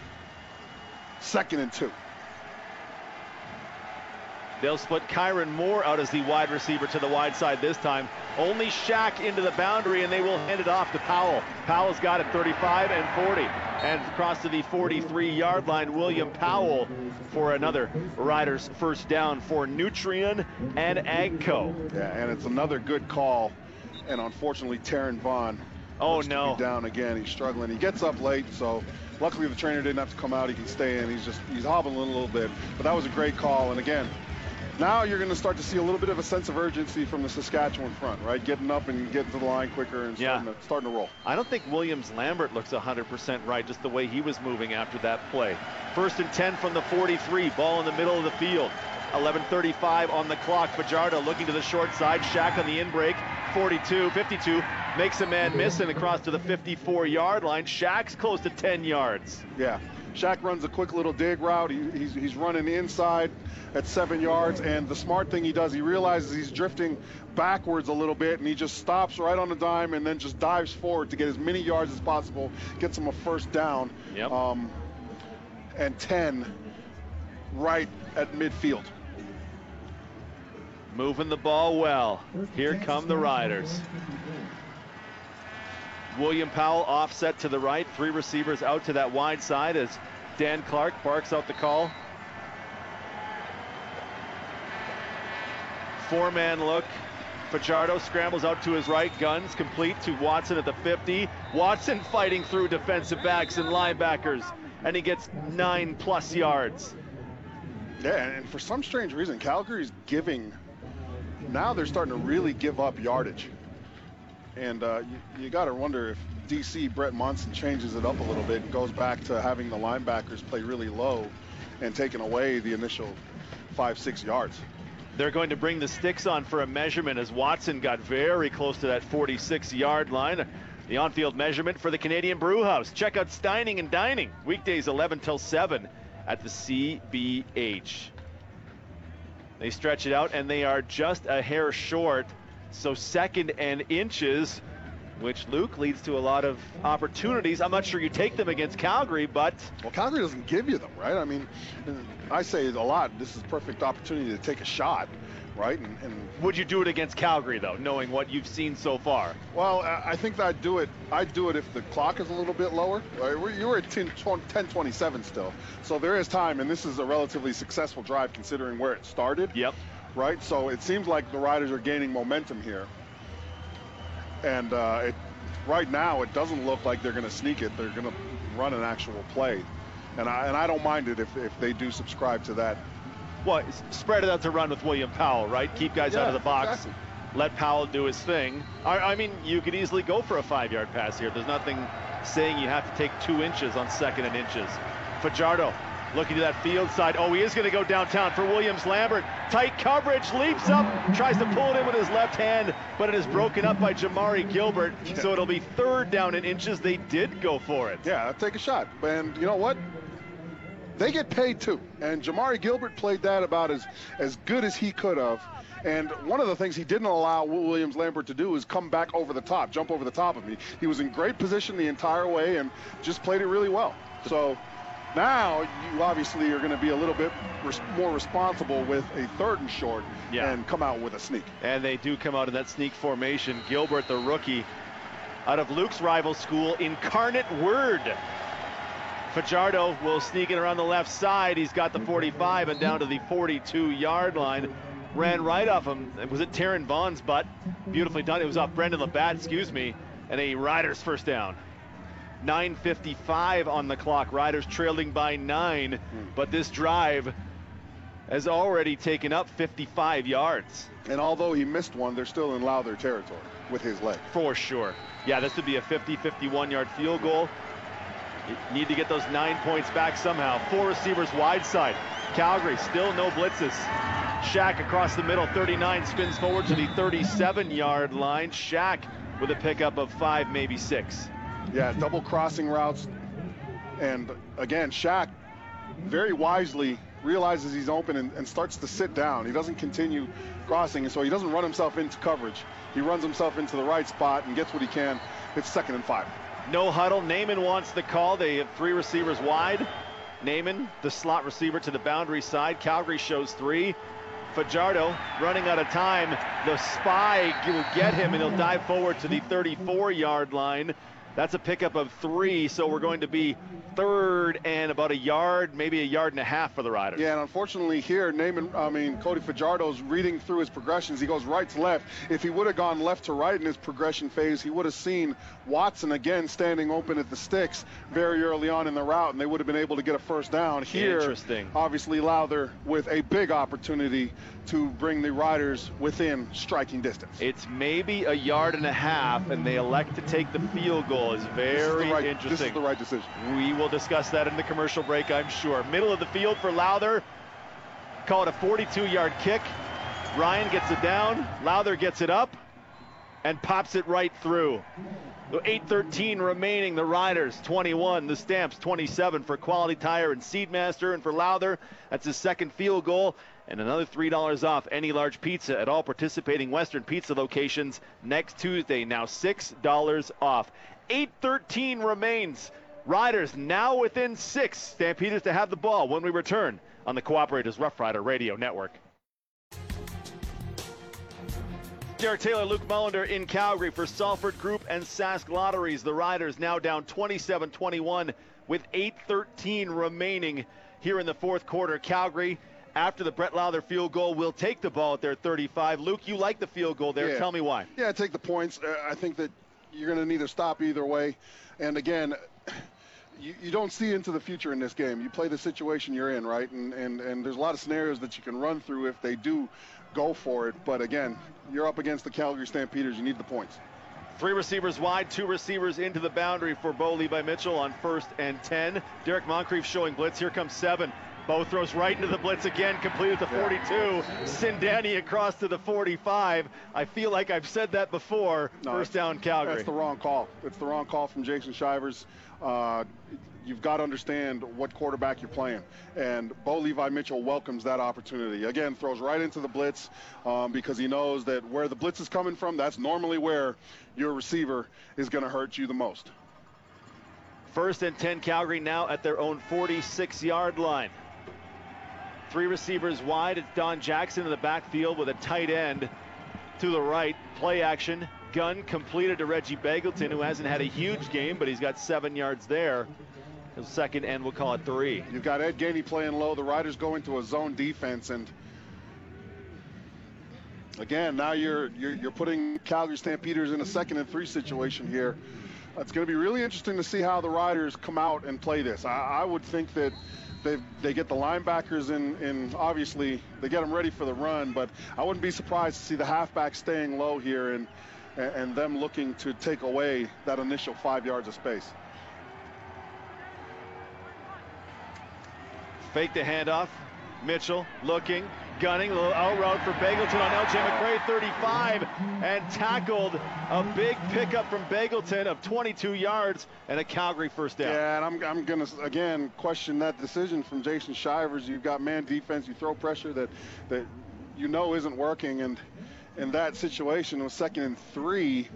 C: Second and two.
B: They'll split Kyron Moore out as the wide receiver to the wide side this time. Only Shaq into the boundary, and they will hand it off to Powell. Powell's got it thirty-five and forty. And across to the forty-three-yard line, William Powell for another Riders first down for Nutrien and Agco.
C: Yeah, and it's another good call. And unfortunately, Taron Vaughn
B: oh no
C: down again. He's struggling. He gets up late, so luckily the trainer didn't have to come out. He can stay in. He's just he's hobbling a little bit. But that was a great call. And again, Now you're going to start to see a little bit of a sense of urgency from the Saskatchewan front, right? Getting up and getting to the line quicker and starting, yeah. to, starting to roll.
B: I don't think Williams-Lambert looks one hundred percent right, just the way he was moving after that play. First and ten from the forty-three, ball in the middle of the field. eleven thirty-five on the clock. Fajardo looking to the short side. Shack on the in-break. forty-two, fifty-two. Makes a man miss and across to the fifty-four yard line. Shack's close to ten yards.
C: Yeah. Shack runs a quick little dig route. He, he's, he's running inside at seven yards. And the smart thing he does, he realizes he's drifting backwards a little bit, and he just stops right on the dime and then just dives forward to get as many yards as possible, gets him a first down.
B: Yep.
C: Um, and ten right at midfield.
B: Moving the ball well. Here come the Riders. William Powell offset to the right. Three receivers out to that wide side as Dan Clark barks out the call. Four-man look. Fajardo scrambles out to his right. Guns complete to Watson at the fifty. Watson fighting through defensive backs and linebackers, and he gets nine plus yards.
C: Yeah, and for some strange reason, Calgary's giving, now they're starting to really give up yardage. And uh, you, you got to wonder if D C, Brett Munson, changes it up a little bit and goes back to having the linebackers play really low and taking away the initial five, six yards.
B: They're going to bring the sticks on for a measurement as Watson got very close to that forty-six yard line. The on-field measurement for the Canadian Brewhouse. Check out Steining and Dining, weekdays eleven till seven at the C B H. They stretch it out, and they are just a hair short. So second and inches, which, Luke, leads to a lot of opportunities. I'm not sure you take them against Calgary, but...
C: Well, Calgary doesn't give you them, right? I mean, I say a lot, this is a perfect opportunity to take a shot, right? And, and
B: would you do it against Calgary, though, knowing what you've seen so far?
C: Well, I think that I'd do it. I'd do it if the clock is a little bit lower. Right? You were at ten twenty-seven still, so there is time, and this is a relatively successful drive considering where it started.
B: Yep.
C: Right, so it seems like the Riders are gaining momentum here, and uh, it, right now it doesn't look like they're going to sneak it. They're going to run an actual play, and I and I don't mind it if, if they do subscribe to that.
B: Well, spread it out to run with William Powell, right? Keep guys
C: yeah,
B: out of the box.
C: Exactly.
B: Let Powell do his thing. I, I mean, you could easily go for a five-yard pass here. There's nothing saying you have to take two inches on second and inches. Fajardo looking to that field side. Oh, he is going to go downtown for Williams-Lambert. Tight coverage, leaps up, tries to pull it in with his left hand, but it is broken up by Jamari Gilbert, yeah. So it'll be third down in inches. They did go for it.
C: Yeah, take a shot. And you know what? They get paid too. And Jamari Gilbert played that about as, as good as he could have. And one of the things he didn't allow Williams-Lambert to do is come back over the top, jump over the top of me. He was in great position the entire way and just played it really well. So now you obviously are going to be a little bit res more responsible with a third and short, yeah. and come out with a sneak.
B: And they do come out in that sneak formation. Gilbert, the rookie, out of Luke's rival school, Incarnate Word. Fajardo will sneak it around the left side. He's got the forty-five and down to the forty-two yard line. Ran right off him. Was it Taron Vaughn's butt? Beautifully done. It was off Brendan Labatt, excuse me. And a Riders first down. nine fifty-five on the clock. Riders trailing by nine, but this drive has already taken up fifty-five yards.
C: And although he missed one, they're still in Lowther territory with his leg.
B: For sure. Yeah, this would be a fifty, fifty-one yard field goal. You need to get those nine points back somehow. Four receivers wide side. Calgary still no blitzes. Shack across the middle, thirty-nine, spins forward to the thirty-seven yard line. Shack with a pickup of five, maybe six.
C: Yeah, double crossing routes. And again, Shack very wisely realizes he's open and, and starts to sit down. He doesn't continue crossing, and so he doesn't run himself into coverage. He runs himself into the right spot and gets what he can. It's second and five.
B: No huddle. Naaman wants the call. They have three receivers wide. Naaman, the slot receiver to the boundary side. Calgary shows three. Fajardo running out of time. The spy will get him, and he'll dive forward to the thirty-four yard line. That's a pickup of three, so we're going to be third and about a yard, maybe a yard and a half for the Riders.
C: Yeah, and unfortunately here, Naaman, I mean, Cody Fajardo's reading through his progressions. He goes right to left. If he would have gone left to right in his progression phase, he would have seen Watson again standing open at the sticks very early on in the route, and they would have been able to get a first down. Here,
B: Interesting.
C: Obviously, Lowther with a big opportunity to bring the Riders within striking distance.
B: It's maybe a yard and a half, and they elect to take the field goal. Is very
C: right,
B: interesting.
C: This is the right decision.
B: We will discuss that in the commercial break, I'm sure. Middle of the field for Lowther. Call it a forty-two yard kick. Ryan gets it down. Lowther gets it up and pops it right through. eight thirteen remaining. The Riders twenty-one, the Stamps twenty-seven for Quality Tire and Seedmaster. And for Lowther, that's his second field goal. And another three dollars off any large pizza at all participating Western Pizza locations next Tuesday. Now six dollars off. eight thirteen remains. Riders now within six. Stampeders to have the ball when we return on the Cooperators Rough Rider Radio Network. Derek Taylor, Luke Mullender in Calgary for Salford Group and Sask Lotteries. The Riders now down twenty-seven twenty-one with eight thirteen remaining here in the fourth quarter. Calgary, after the Brett Lowther field goal, will take the ball at their thirty-five. Luke, you like the field goal there.
C: Yeah.
B: Tell me why.
C: Yeah, take the points. Uh, I think that you're going to need a stop either way. And again, you, you don't see into the future in this game. You play the situation you're in, right? And, and, and there's a lot of scenarios that you can run through if they do go for it. But again, you're up against the Calgary Stampeders. You need the points.
B: Three receivers wide, two receivers into the boundary for Bo Levi Mitchell on first and ten. Derek Moncrief showing blitz. Here comes seven. Bo throws right into the blitz again, completed the forty-two. Sindani across to the forty-five. I feel like I've said that before. No, First down, Calgary.
C: That's the wrong call. It's the wrong call from Jason Shivers. Uh, you've got to understand what quarterback you're playing. And Bo Levi Mitchell welcomes that opportunity. Again, throws right into the blitz um, because he knows that where the blitz is coming from, that's normally where your receiver is going to hurt you the most.
B: First and ten, Calgary now at their own forty-six yard line. Three receivers wide. It's Don Jackson in the backfield with a tight end to the right. Play action. Gun completed to Reggie Begelton, who hasn't had a huge game, but he's got seven yards there. His second end, we'll call it three.
C: You've got Ed Gainey playing low. The Riders go into a zone defense, and again, now you're you're, you're putting Calgary Stampeders in a second and three situation here. It's going to be really interesting to see how the Riders come out and play this. I, I would think that they they get the linebackers in, in, obviously, they get them ready for the run, but I wouldn't be surprised to see the halfback staying low here and, and them looking to take away that initial five yards of space.
B: Fake the handoff. Mitchell looking, gunning, a little out route for Begelton on L J McRae, thirty-five, and tackled. A big pickup from Begelton of twenty-two yards and a Calgary first down.
C: Yeah, and I'm, I'm going to, again, question that decision from Jason Shivers. You've got man defense, you throw pressure that, that you know isn't working, and in that situation, with second and three,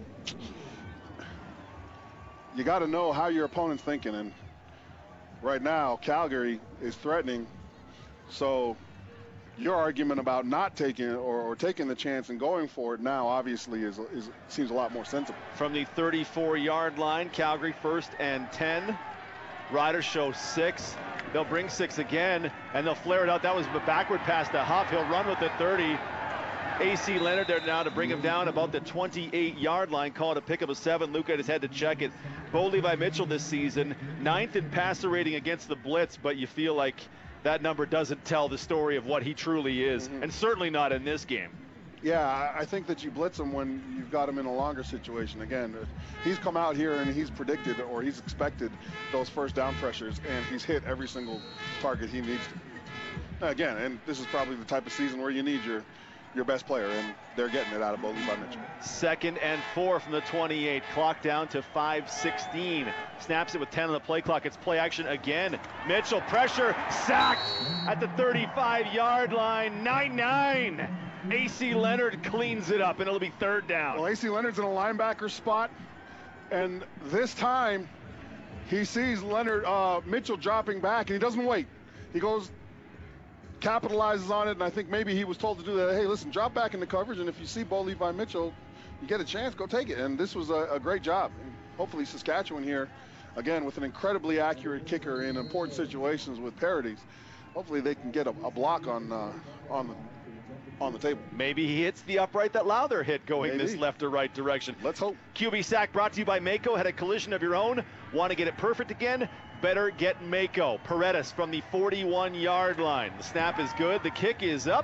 C: you got to know how your opponent's thinking, and right now, Calgary is threatening. So your argument about not taking it or, or taking the chance and going for it now obviously is, is seems a lot more sensible.
B: From the thirty-four yard line, Calgary first and ten. Riders show six. They'll bring six again, and they'll flare it out. That was a backward pass to Huff. He'll run with it thirty. A C Leonard there now to bring him down about the twenty-eight yard line. Call it a pick of a seven. Luke had his head to check it. Bo Levi Mitchell this season, ninth in passer rating against the blitz, but you feel like that number doesn't tell the story of what he truly is, mm-hmm. and certainly not in this game.
C: Yeah, I think that you blitz him when you've got him in a longer situation. Again, he's come out here and he's predicted or he's expected those first down pressures, and he's hit every single target he needs to. Again, and this is probably the type of season where you need your your best player, and they're getting it out of Bo Levi Mitchell.
B: Second and four from the twenty-eight. Clock down to five sixteen. Snaps it with ten on the play clock. It's play action again. Mitchell, pressure, sacked at the thirty-five yard line. nine nine. A C Leonard cleans it up, and it'll be third down.
C: Well, A C Leonard's in a linebacker spot, and this time he sees Leonard uh, Mitchell dropping back, and he doesn't wait. He goes, capitalizes on it, and I think maybe he was told to do that. Hey, listen, drop back in the coverage, and if you see Bo Levi Mitchell, you get a chance, go take it. And this was a, a great job. hopefully Saskatchewan here, again, with an incredibly accurate kicker in important situations with parodies, hopefully they can get a, a block on uh, on the on the table.
B: Maybe he hits the upright that Lowther hit going
C: Maybe.
B: this left or right direction.
C: Let's hope.
B: Q B Sack brought to you by Mako. Had a collision of your own? Want to get it perfect again? Better get Mako. Paredes from the forty-one yard line. The snap is good. The kick is up.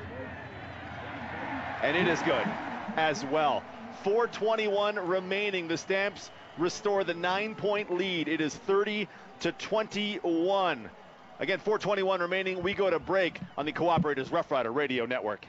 B: And it is good as well. four twenty-one remaining. The Stamps restore the nine-point lead. It is thirty to twenty-one. Again, four twenty-one remaining. We go to break on the Cooperators Rough Rider Radio Network.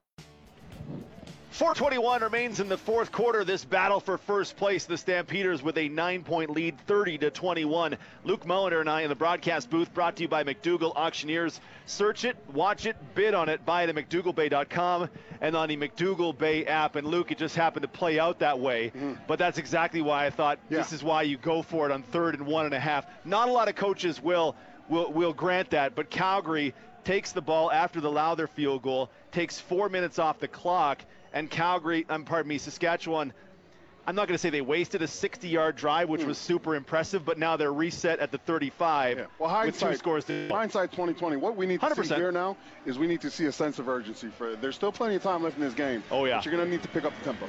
B: four twenty-one remains in the fourth quarter. This battle for first place, the Stampeders with a nine-point lead, thirty to twenty-one. Luke Mulliner and I in the broadcast booth, brought to you by McDougall Auctioneers. Search it, watch it, bid on it, buy it at McDougall Bay dot com and on the McDougall Bay app. And Luke, it just happened to play out that way, mm. but that's exactly why I thought yeah. this is why you go for it on third and one and a half. Not a lot of coaches will will will grant that, but Calgary takes the ball after the Lowther field goal, takes four minutes off the clock, and Calgary, um, pardon me, Saskatchewan, I'm not going to say they wasted a sixty-yard drive, which mm. was super impressive, but now they're reset at the thirty-five yeah. well, with two scores to
C: hindsight twenty twenty. What we need to one hundred percent see here now is we need to see a sense of urgency. For There's still plenty of time left in this game.
B: Oh, yeah.
C: But you're going to need to pick up the tempo.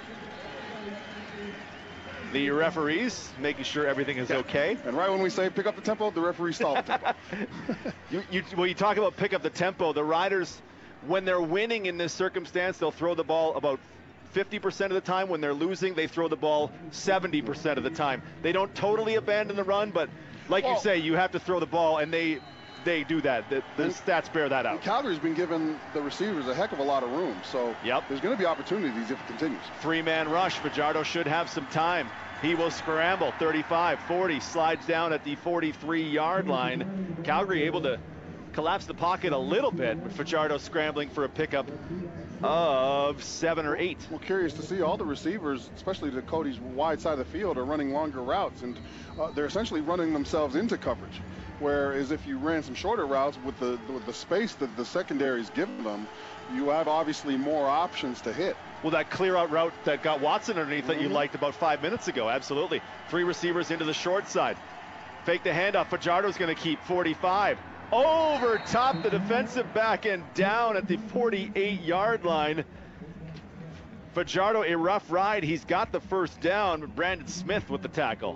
B: The referees making sure everything is
C: yeah.
B: okay.
C: And right when we say pick up the tempo, the referees stall the tempo.
B: you, you, when you talk about pick up the tempo, the Riders, when they're winning in this circumstance, they'll throw the ball about fifty percent of the time. When they're losing, they throw the ball seventy percent of the time. They don't totally abandon the run, but like well, you say, you have to throw the ball, and they they do that. The, the and, stats bear that out.
C: Calgary's been giving the receivers a heck of a lot of room, so
B: yep.
C: there's going to be opportunities if it continues.
B: Three-man rush. Fajardo should have some time. He will scramble, thirty-five, forty, slides down at the forty-three yard line. Calgary able to collapse the pocket a little bit, but Fajardo scrambling for a pickup of seven or eight.
C: Well, curious to see all the receivers, especially to Cody's wide side of the field, are running longer routes, and uh, they're essentially running themselves into coverage. Whereas if you ran some shorter routes with the with the space that the secondary's given them, you have obviously more options to hit.
B: Well, that clear out route that got Watson underneath mm-hmm. that you liked about five minutes ago, absolutely. Three receivers into the short side. Fake the handoff. Fajardo's going to keep forty-five. Over top the defensive back and down at the forty-eight yard line. Fajardo, a rough ride. He's got the first down, but Brandon Smith with the tackle.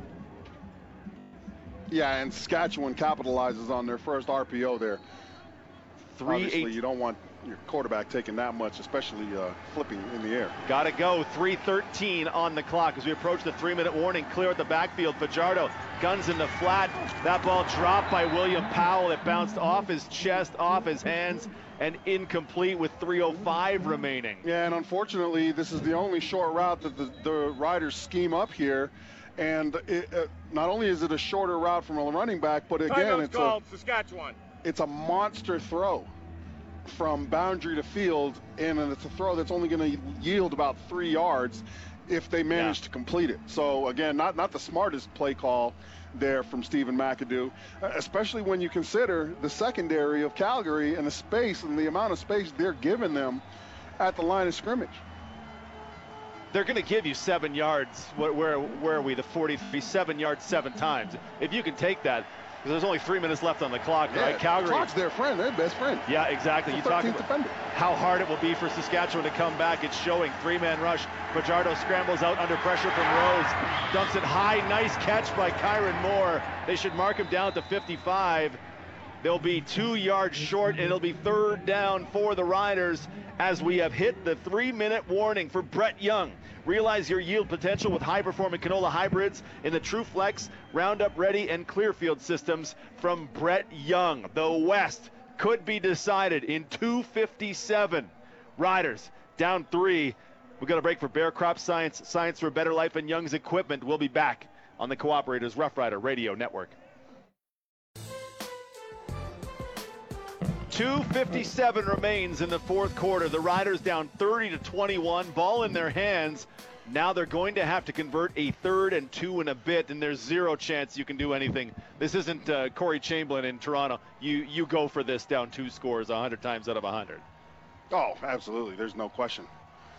C: Yeah, and Saskatchewan capitalizes on their first R P O there.
B: Three
C: Obviously,
B: eight.
C: You don't want your quarterback taking that much, especially uh, flipping in the air.
B: Gotta go. three thirteen on the clock as we approach the three-minute warning. Clear at the backfield. Fajardo guns in the flat. That ball dropped by William Powell. It bounced off his chest, off his hands, and incomplete with three oh five remaining.
C: Yeah, and unfortunately, this is the only short route that the, the Riders scheme up here. And it, uh, not only is it a shorter route from a running back, but again, it's
D: called,
C: a,
D: Saskatchewan.
C: it's a monster throw from boundary to field, and it's a throw that's only going to yield about three yards if they manage yeah. to complete it. So again, not not the smartest play call there from Stephen McAdoo, especially when you consider the secondary of Calgary and the space and the amount of space they're giving them at the line of scrimmage.
B: They're going to give you seven yards. Where, where, where are we? The forty-three, seven yards, seven times. If you can take that, because there's only three minutes left on the clock,
C: yeah,
B: right? Calgary.
C: The clock's their friend, their best friend.
B: Yeah, exactly. You talk about
C: defender.
B: how hard it will be for Saskatchewan to come back. It's showing. Three-man rush. Fajardo scrambles out under pressure from Rose. Dumps it high. Nice catch by Kyron Moore. They should mark him down to fifty-five. They'll be two yards short, and it'll be third down for the Riders as we have hit the three-minute warning for Brett Young. Realize your yield potential with high-performing canola hybrids in the TrueFlex, Roundup Ready, and Clearfield systems from Brett Young. The West could be decided in two fifty-seven. Riders down three. We've got a break for Bear Crop Science, Science for a Better Life, and Young's Equipment. We'll be back on the Cooperators Rough Rider Radio Network. two fifty-seven remains in the fourth quarter. The Riders down thirty to twenty-one, ball in their hands. Now they're going to have to convert a third and two and a bit, and there's zero chance you can do anything. This isn't uh, Corey Chamberlain in Toronto. You you go for this down two scores one hundred times out of one hundred.
C: Oh, absolutely. There's no question.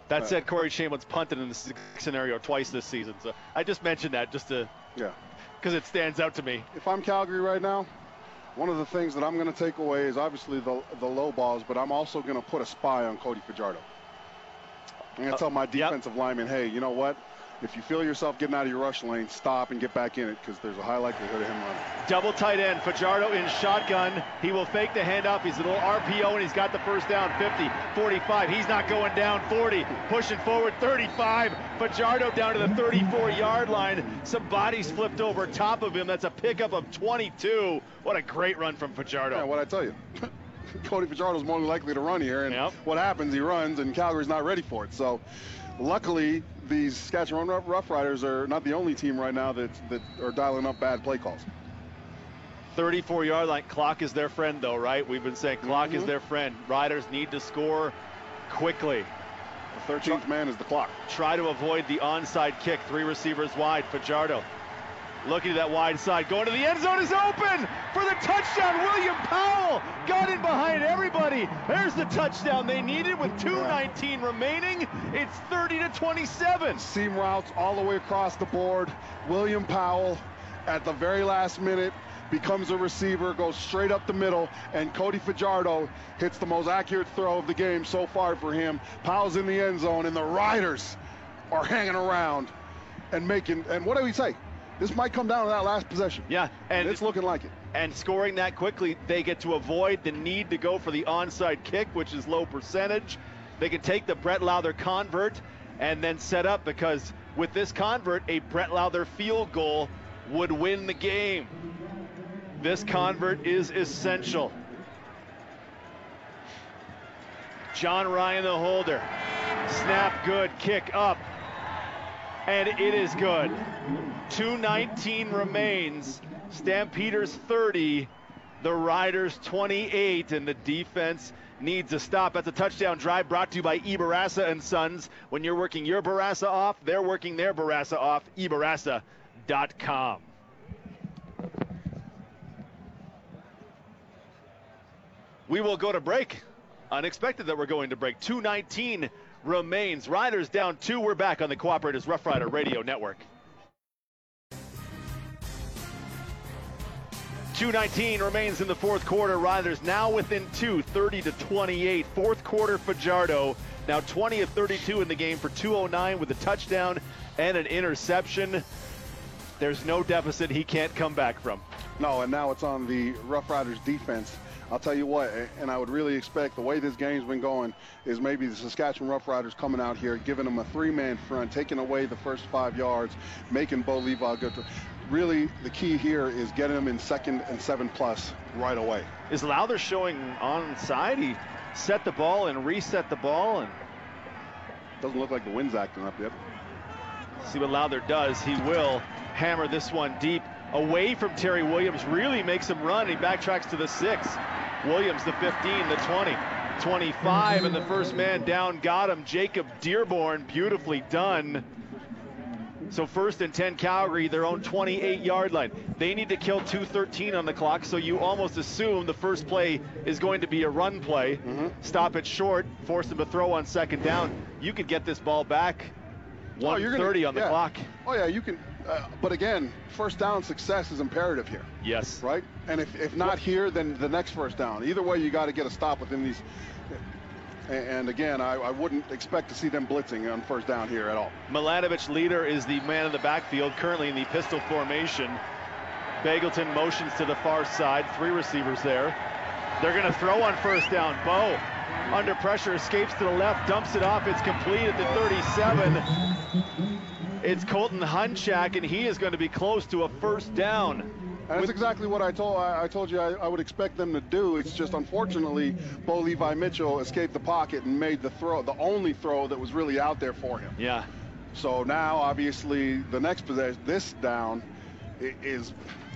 B: That
C: Uh,
B: said, Corey Chamblin's punted in this scenario twice this season. So I just mentioned that just to,
C: Yeah.
B: because it stands out to me.
C: If I'm Calgary right now, one of the things that I'm going to take away is obviously the the low balls, but I'm also going to put a spy on Cody Fajardo. I'm going to tell my defensive yep. lineman, hey, you know what? If you feel yourself getting out of your rush lane, stop and get back in it, because there's a high likelihood of him running.
B: Double tight end, Fajardo in shotgun. He will fake the handoff. He's a little R P O, and he's got the first down. fifty, forty-five. He's not going down. forty, pushing forward. thirty-five. Fajardo down to the thirty-four-yard line. Some bodies flipped over top of him. That's a pickup of twenty-two. What a great run from Fajardo.
C: Yeah, what I tell you. Cody Fajardo is more likely to run here, and yep. what happens, he runs, and Calgary's not ready for it. So, luckily, these Saskatchewan Rough Riders are not the only team right now that, that are dialing up bad play calls.
B: thirty-four-yard line. Clock is their friend, though, right? We've been saying clock mm-hmm. is their friend. Riders need to score quickly.
C: The thirteenth Try, man is the clock.
B: Try to avoid the onside kick. Three receivers wide. Fajardo looking to that wide side. Going to the end zone is open for the touchdown. William Powell got in behind everybody. There's the touchdown they needed with two nineteen remaining. It's thirty to twenty-seven.
C: Seam routes all the way across the board. William Powell at the very last minute becomes a receiver, goes straight up the middle, and Cody Fajardo hits the most accurate throw of the game so far for him. Powell's in the end zone, and the Riders are hanging around and making, and what do we say? This might come down to that last possession.
B: Yeah, and,
C: and it's looking like it.
B: And scoring that quickly, they get to avoid the need to go for the onside kick, which is low percentage. They can take the Brett Lowther convert and then set up, because with this convert, a Brett Lowther field goal would win the game. This convert is essential. John Ryan, the holder. Snap good, kick up. And it is good. two nineteen remains. Stampeders thirty, the Riders twenty-eight, and the defense needs a stop. That's a touchdown drive brought to you by E. Barassa and Sons. When you're working your Barassa off, they're working their Barassa off. e barassa dot com. We will go to break. Unexpected that we're going to break. two nineteen remains. Riders down two. We're back on the Cooperators Rough Rider Radio Network. two nineteen remains in the fourth quarter. Riders now within two, thirty to twenty-eight. Fourth quarter, Fajardo now twenty of thirty-two in the game for two oh nine with a touchdown and an interception. There's no deficit he can't come back from.
C: No, and now it's on the Rough Riders defense. I'll tell you what, and I would really expect the way this game's been going is maybe the Saskatchewan Rough Riders coming out here, giving them a three-man front, taking away the first five yards, making Bo Levi good. To, really, the key here is getting them in second and seven plus right away.
B: Is Lowther showing onside? He set the ball and reset the ball, and
C: doesn't look like the wind's acting up yet.
B: See what Lowther does. He will hammer this one deep away from Terry Williams, really makes him run. He backtracks to the six. Williams, the fifteen, the twenty, twenty-five, and the first man down got him. Jacob Dearborn, beautifully done. So first and ten Calgary, their own twenty-eight yard line. They need to kill two thirteen on the clock, so you almost assume the first play is going to be a run play. Mm-hmm. Stop it short, force them to throw on second down. You could get this ball back. one thirty oh, on the
C: yeah.
B: clock.
C: Oh, yeah, you can. Uh, but again, first down success is imperative here.
B: Yes.
C: Right? And if, if not here, then the next first down. Either way, you got to get a stop within these. And, and again, I, I wouldn't expect to see them blitzing on first down here at all.
B: Milanovic, leader, is the man in the backfield, currently in the pistol formation. Bagleton motions to the far side. Three receivers there. They're going to throw on first down. Bo, under pressure, escapes to the left, dumps it off. It's complete at the thirty-seven. It's Colton Hunchak, and he is going to be close to a first down.
C: And that's exactly what I told I, I told you I, I would expect them to do. It's just unfortunately Bo Levi Mitchell escaped the pocket and made the throw, the only throw that was really out there for him.
B: Yeah.
C: So now obviously the next possession, this down, is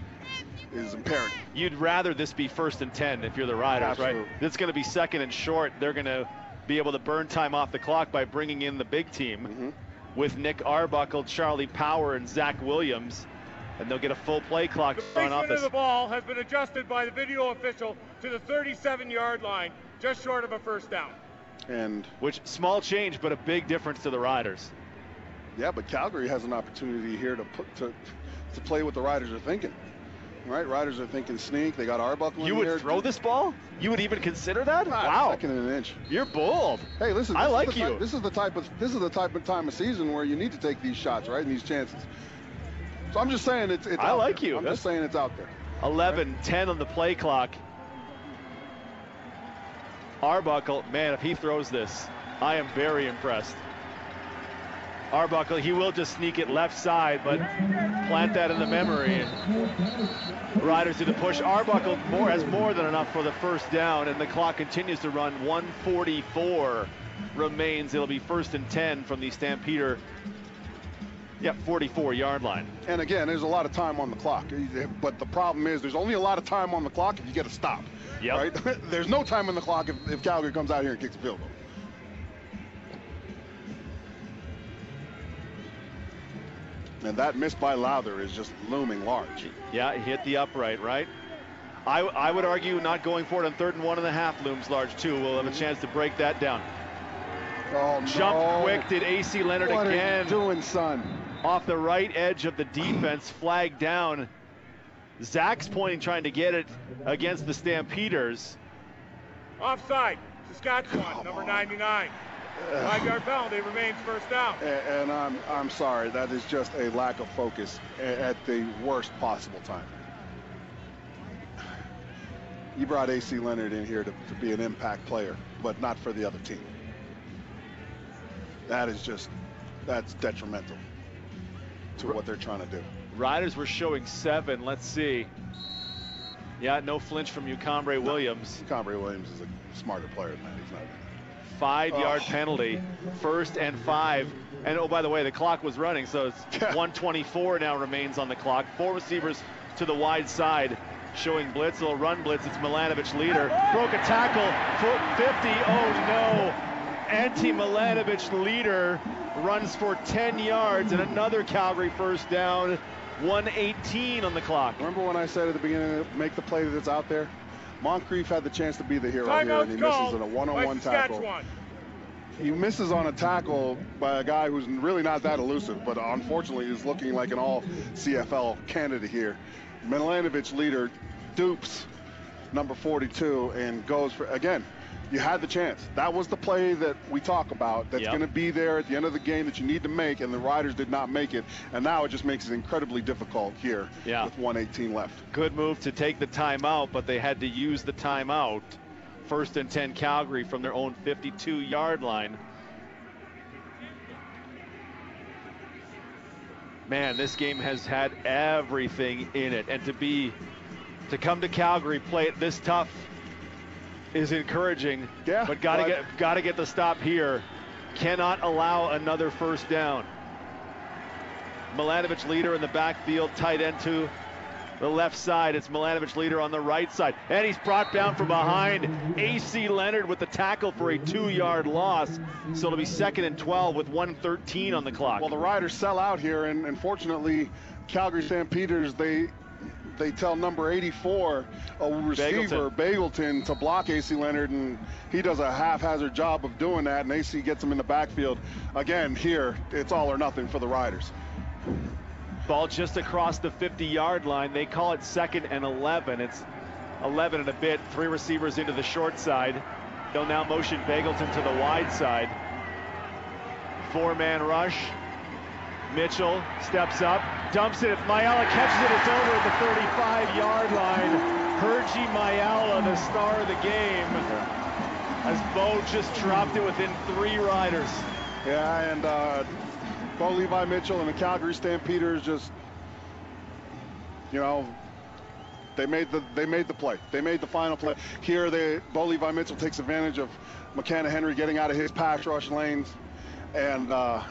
C: is imperative.
B: You'd rather this be first and ten if you're the Riders,
C: Absolutely.
B: right? It's going to be second and short. They're going to be able to burn time off the clock by bringing in the big team. Mm-hmm. With Nick Arbuckle, Charlie Power, and Zach Williams, and they'll get a full play clock.
D: The placement of the ball has been adjusted by the video official to the thirty-seven yard line, just short of a first down.
C: And
B: which small change, but a big difference to the Riders.
C: Yeah, but Calgary has an opportunity here to put to to play what the Riders are thinking. Right, Riders are thinking sneak. They got Arbuckle.
B: You
C: in
B: would
C: here.
B: throw this ball? You would even consider that?
C: Ah,
B: Wow,
C: second and an inch.
B: You're bold.
C: Hey, listen.
B: I
C: this
B: like
C: is the
B: you.
C: Type, this is the type of this is the type of time of season where you need to take these shots, right, and these chances. So I'm just saying it's. it's
B: I
C: out
B: like
C: there.
B: you.
C: I'm
B: That's
C: just saying it's out there.
B: eleven ten on the play clock. Arbuckle, man, if he throws this, I am very impressed. Arbuckle, he will just sneak it left side, but plant that in the memory. And Riders do the push. Arbuckle more has more than enough for the first down, and the clock continues to run. one forty-four remains. It'll be first and ten from the Stampeder, yep, forty-four yard line.
C: And again, there's a lot of time on the clock. But the problem is there's only a lot of time on the clock if you get a stop.
B: Yep.
C: Right? There's no time on the clock if, if Calgary comes out here and kicks a field goal. And that miss by Lowther is just looming large.
B: Yeah, he hit the upright, right? I, I would argue not going for it on third and one and a half looms large, too. We'll have a chance to break that down.
C: Oh,
B: Jump
C: no.
B: quick did A C Leonard
C: what
B: again.
C: What are you doing, son?
B: Off the right edge of the defense, flagged down. Zach's pointing, trying to get it against the Stampeders.
D: Offside, Saskatchewan,
C: Come
D: number
C: on.
D: ninety-nine. Five-yard penalty remains first down.
C: And, and I'm I'm sorry, that is just a lack of focus at the worst possible time. You brought A C Leonard in here to, to be an impact player, but not for the other team. That is just, that's detrimental to what they're trying to do.
B: Riders were showing seven. Let's see. Yeah, no flinch from Ucombre Williams.
C: Ucombre Williams is a smarter player than that. He's not.
B: Five-yard
C: Oh.
B: penalty, first and five. And oh, by the way, the clock was running, so it's one twenty-four now remains on the clock. Four receivers to the wide side, showing blitz, a little run blitz. It's Milanovic leader. Broke a tackle, foot fifty. Oh no! Antti Milanovic leader runs for ten yards and another Calgary first down. one eighteen on the clock.
C: Remember when I said at the beginning, make the play that's out there? Moncrief had the chance to be the hero here, and he misses in a one-on-one tackle. He misses on a tackle by a guy who's really not that elusive, but unfortunately is looking like an all-C F L candidate here. Milanovic leader dupes number forty-two and goes for, again, you had the chance. That was the play that we talk about that's
B: Yep.
C: going to be there at the end of the game that you need to make, and the Riders did not make it. And now it just makes it incredibly difficult here
B: Yeah.
C: with one eighteen left.
B: Good move to take the timeout, but they had to use the timeout. First and ten Calgary from their own fifty-two yard line. Man, this game has had everything in it, and to be to come to Calgary, play it this tough is encouraging.
C: Yeah,
B: but gotta
C: but-
B: get gotta get the stop here. Cannot allow another first down. Milanovic leader in the backfield, tight end to the left side. It's Milanovic leader on the right side, and he's brought down from behind. A C Leonard with the tackle for a two-yard loss. So it'll be second and twelve with one thirteen on the clock.
C: Well, the Riders sell out here, and unfortunately, Calgary Stampeders, they they tell number eighty-four, a receiver, Bagleton, to block A C Leonard, and he does a haphazard job of doing that, and A C gets him in the backfield. Again, here, it's all or nothing for the Riders.
B: Ball just across the fifty yard line. They call it second and eleven. It's eleven and a bit. Three receivers into the short side. They'll now motion Bagleton to the wide side. Four-man rush. Mitchell steps up, dumps it. If Mayala catches it, it's over at the thirty-five yard line. Hergy Mayala, the star of the game, as Bo just dropped it within three riders.
C: Yeah, and uh, Bo Levi Mitchell and the Calgary Stampeders just, you know, they made the they made the play. They made the final play. Here, they Bo Levi Mitchell takes advantage of McKenna Henry getting out of his pass rush lanes, and uh,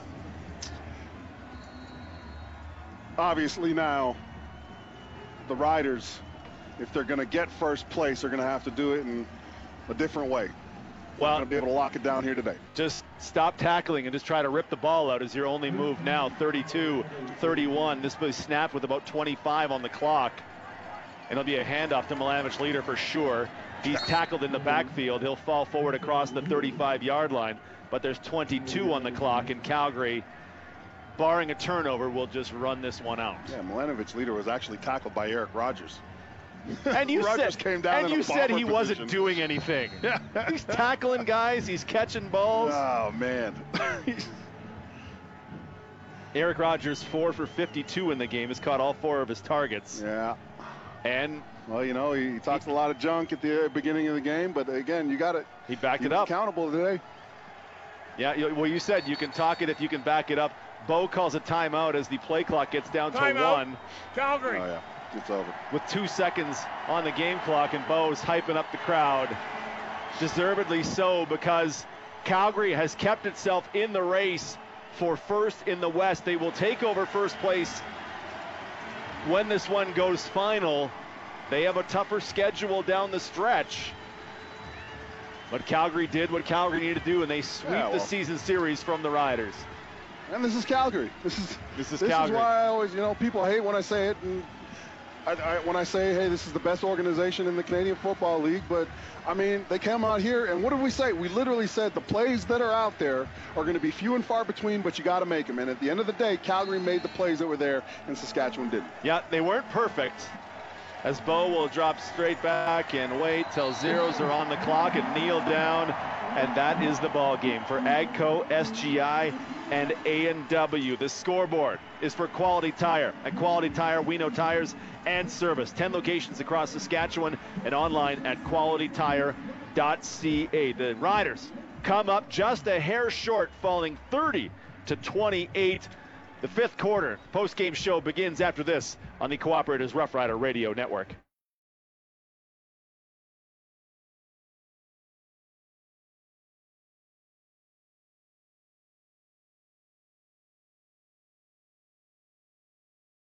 C: obviously now the Riders, if they're going to get first place, they're going to have to do it in a different way.
B: Well,
C: Going to be able to lock it down here today.
B: just stop tackling and just try to rip the ball out is your only move now. thirty-two thirty-one. This was snapped with about twenty-five on the clock. and it'll be a handoff to Milanovic Leader for sure. He's tackled in the backfield. He'll fall forward across the thirty-five yard line, but there's twenty-two on the clock, and Calgary, barring a turnover, will just run this one out.
C: Yeah, Milanovic Leader was actually tackled by Eric Rogers.
B: And you
C: Rogers
B: said,
C: came down
B: and
C: in
B: you
C: a
B: said he
C: bomber
B: wasn't
C: position.
B: doing anything. He's tackling guys. He's catching balls.
C: Oh, man.
B: Eric Rogers, four for fifty-two in the game, has caught all four of his targets.
C: Yeah.
B: And
C: Well, you know, he, he talks a lot of junk at the beginning of the game, but again, you got to
B: he backed it
C: be
B: up.
C: accountable today.
B: Yeah, you- well, you said you can talk it if you can back it up. Bo calls a timeout as the play clock gets down to
D: Timeout.
B: one
D: Calgary.
C: Oh, yeah. It's over.
B: with two seconds on the game clock, and Bo's hyping up the crowd. Deservedly so, because Calgary has kept itself in the race for first in the West. They will take over first place when this one goes final. They have a tougher schedule down the stretch. But Calgary did what Calgary needed to do, and they sweep
C: Yeah, well.
B: the season series from the Riders.
C: And this is Calgary. This is
B: This is
C: this
B: Calgary.
C: is why I always, you know, people hate when I say it, and I, I, when I say, hey, this is the best organization in the Canadian Football League. But I mean, they come out here, and what did we say? We literally said the plays that are out there are going to be few and far between, but you got to make them. And at the end of the day, Calgary made the plays that were there, and Saskatchewan didn't.
B: Yeah, they weren't perfect. As Bo will drop straight back and wait till zeros are on the clock and kneel down. And that is the ball game for AGCO, S G I, and A and W. The scoreboard is for Quality Tire. At Quality Tire, we know tires and service. ten locations across Saskatchewan and online at quality tire dot c a. The Riders come up just a hair short, falling thirty to twenty-eight. The fifth quarter post-game show begins after this on the Cooperatives Rough Rider Radio Network.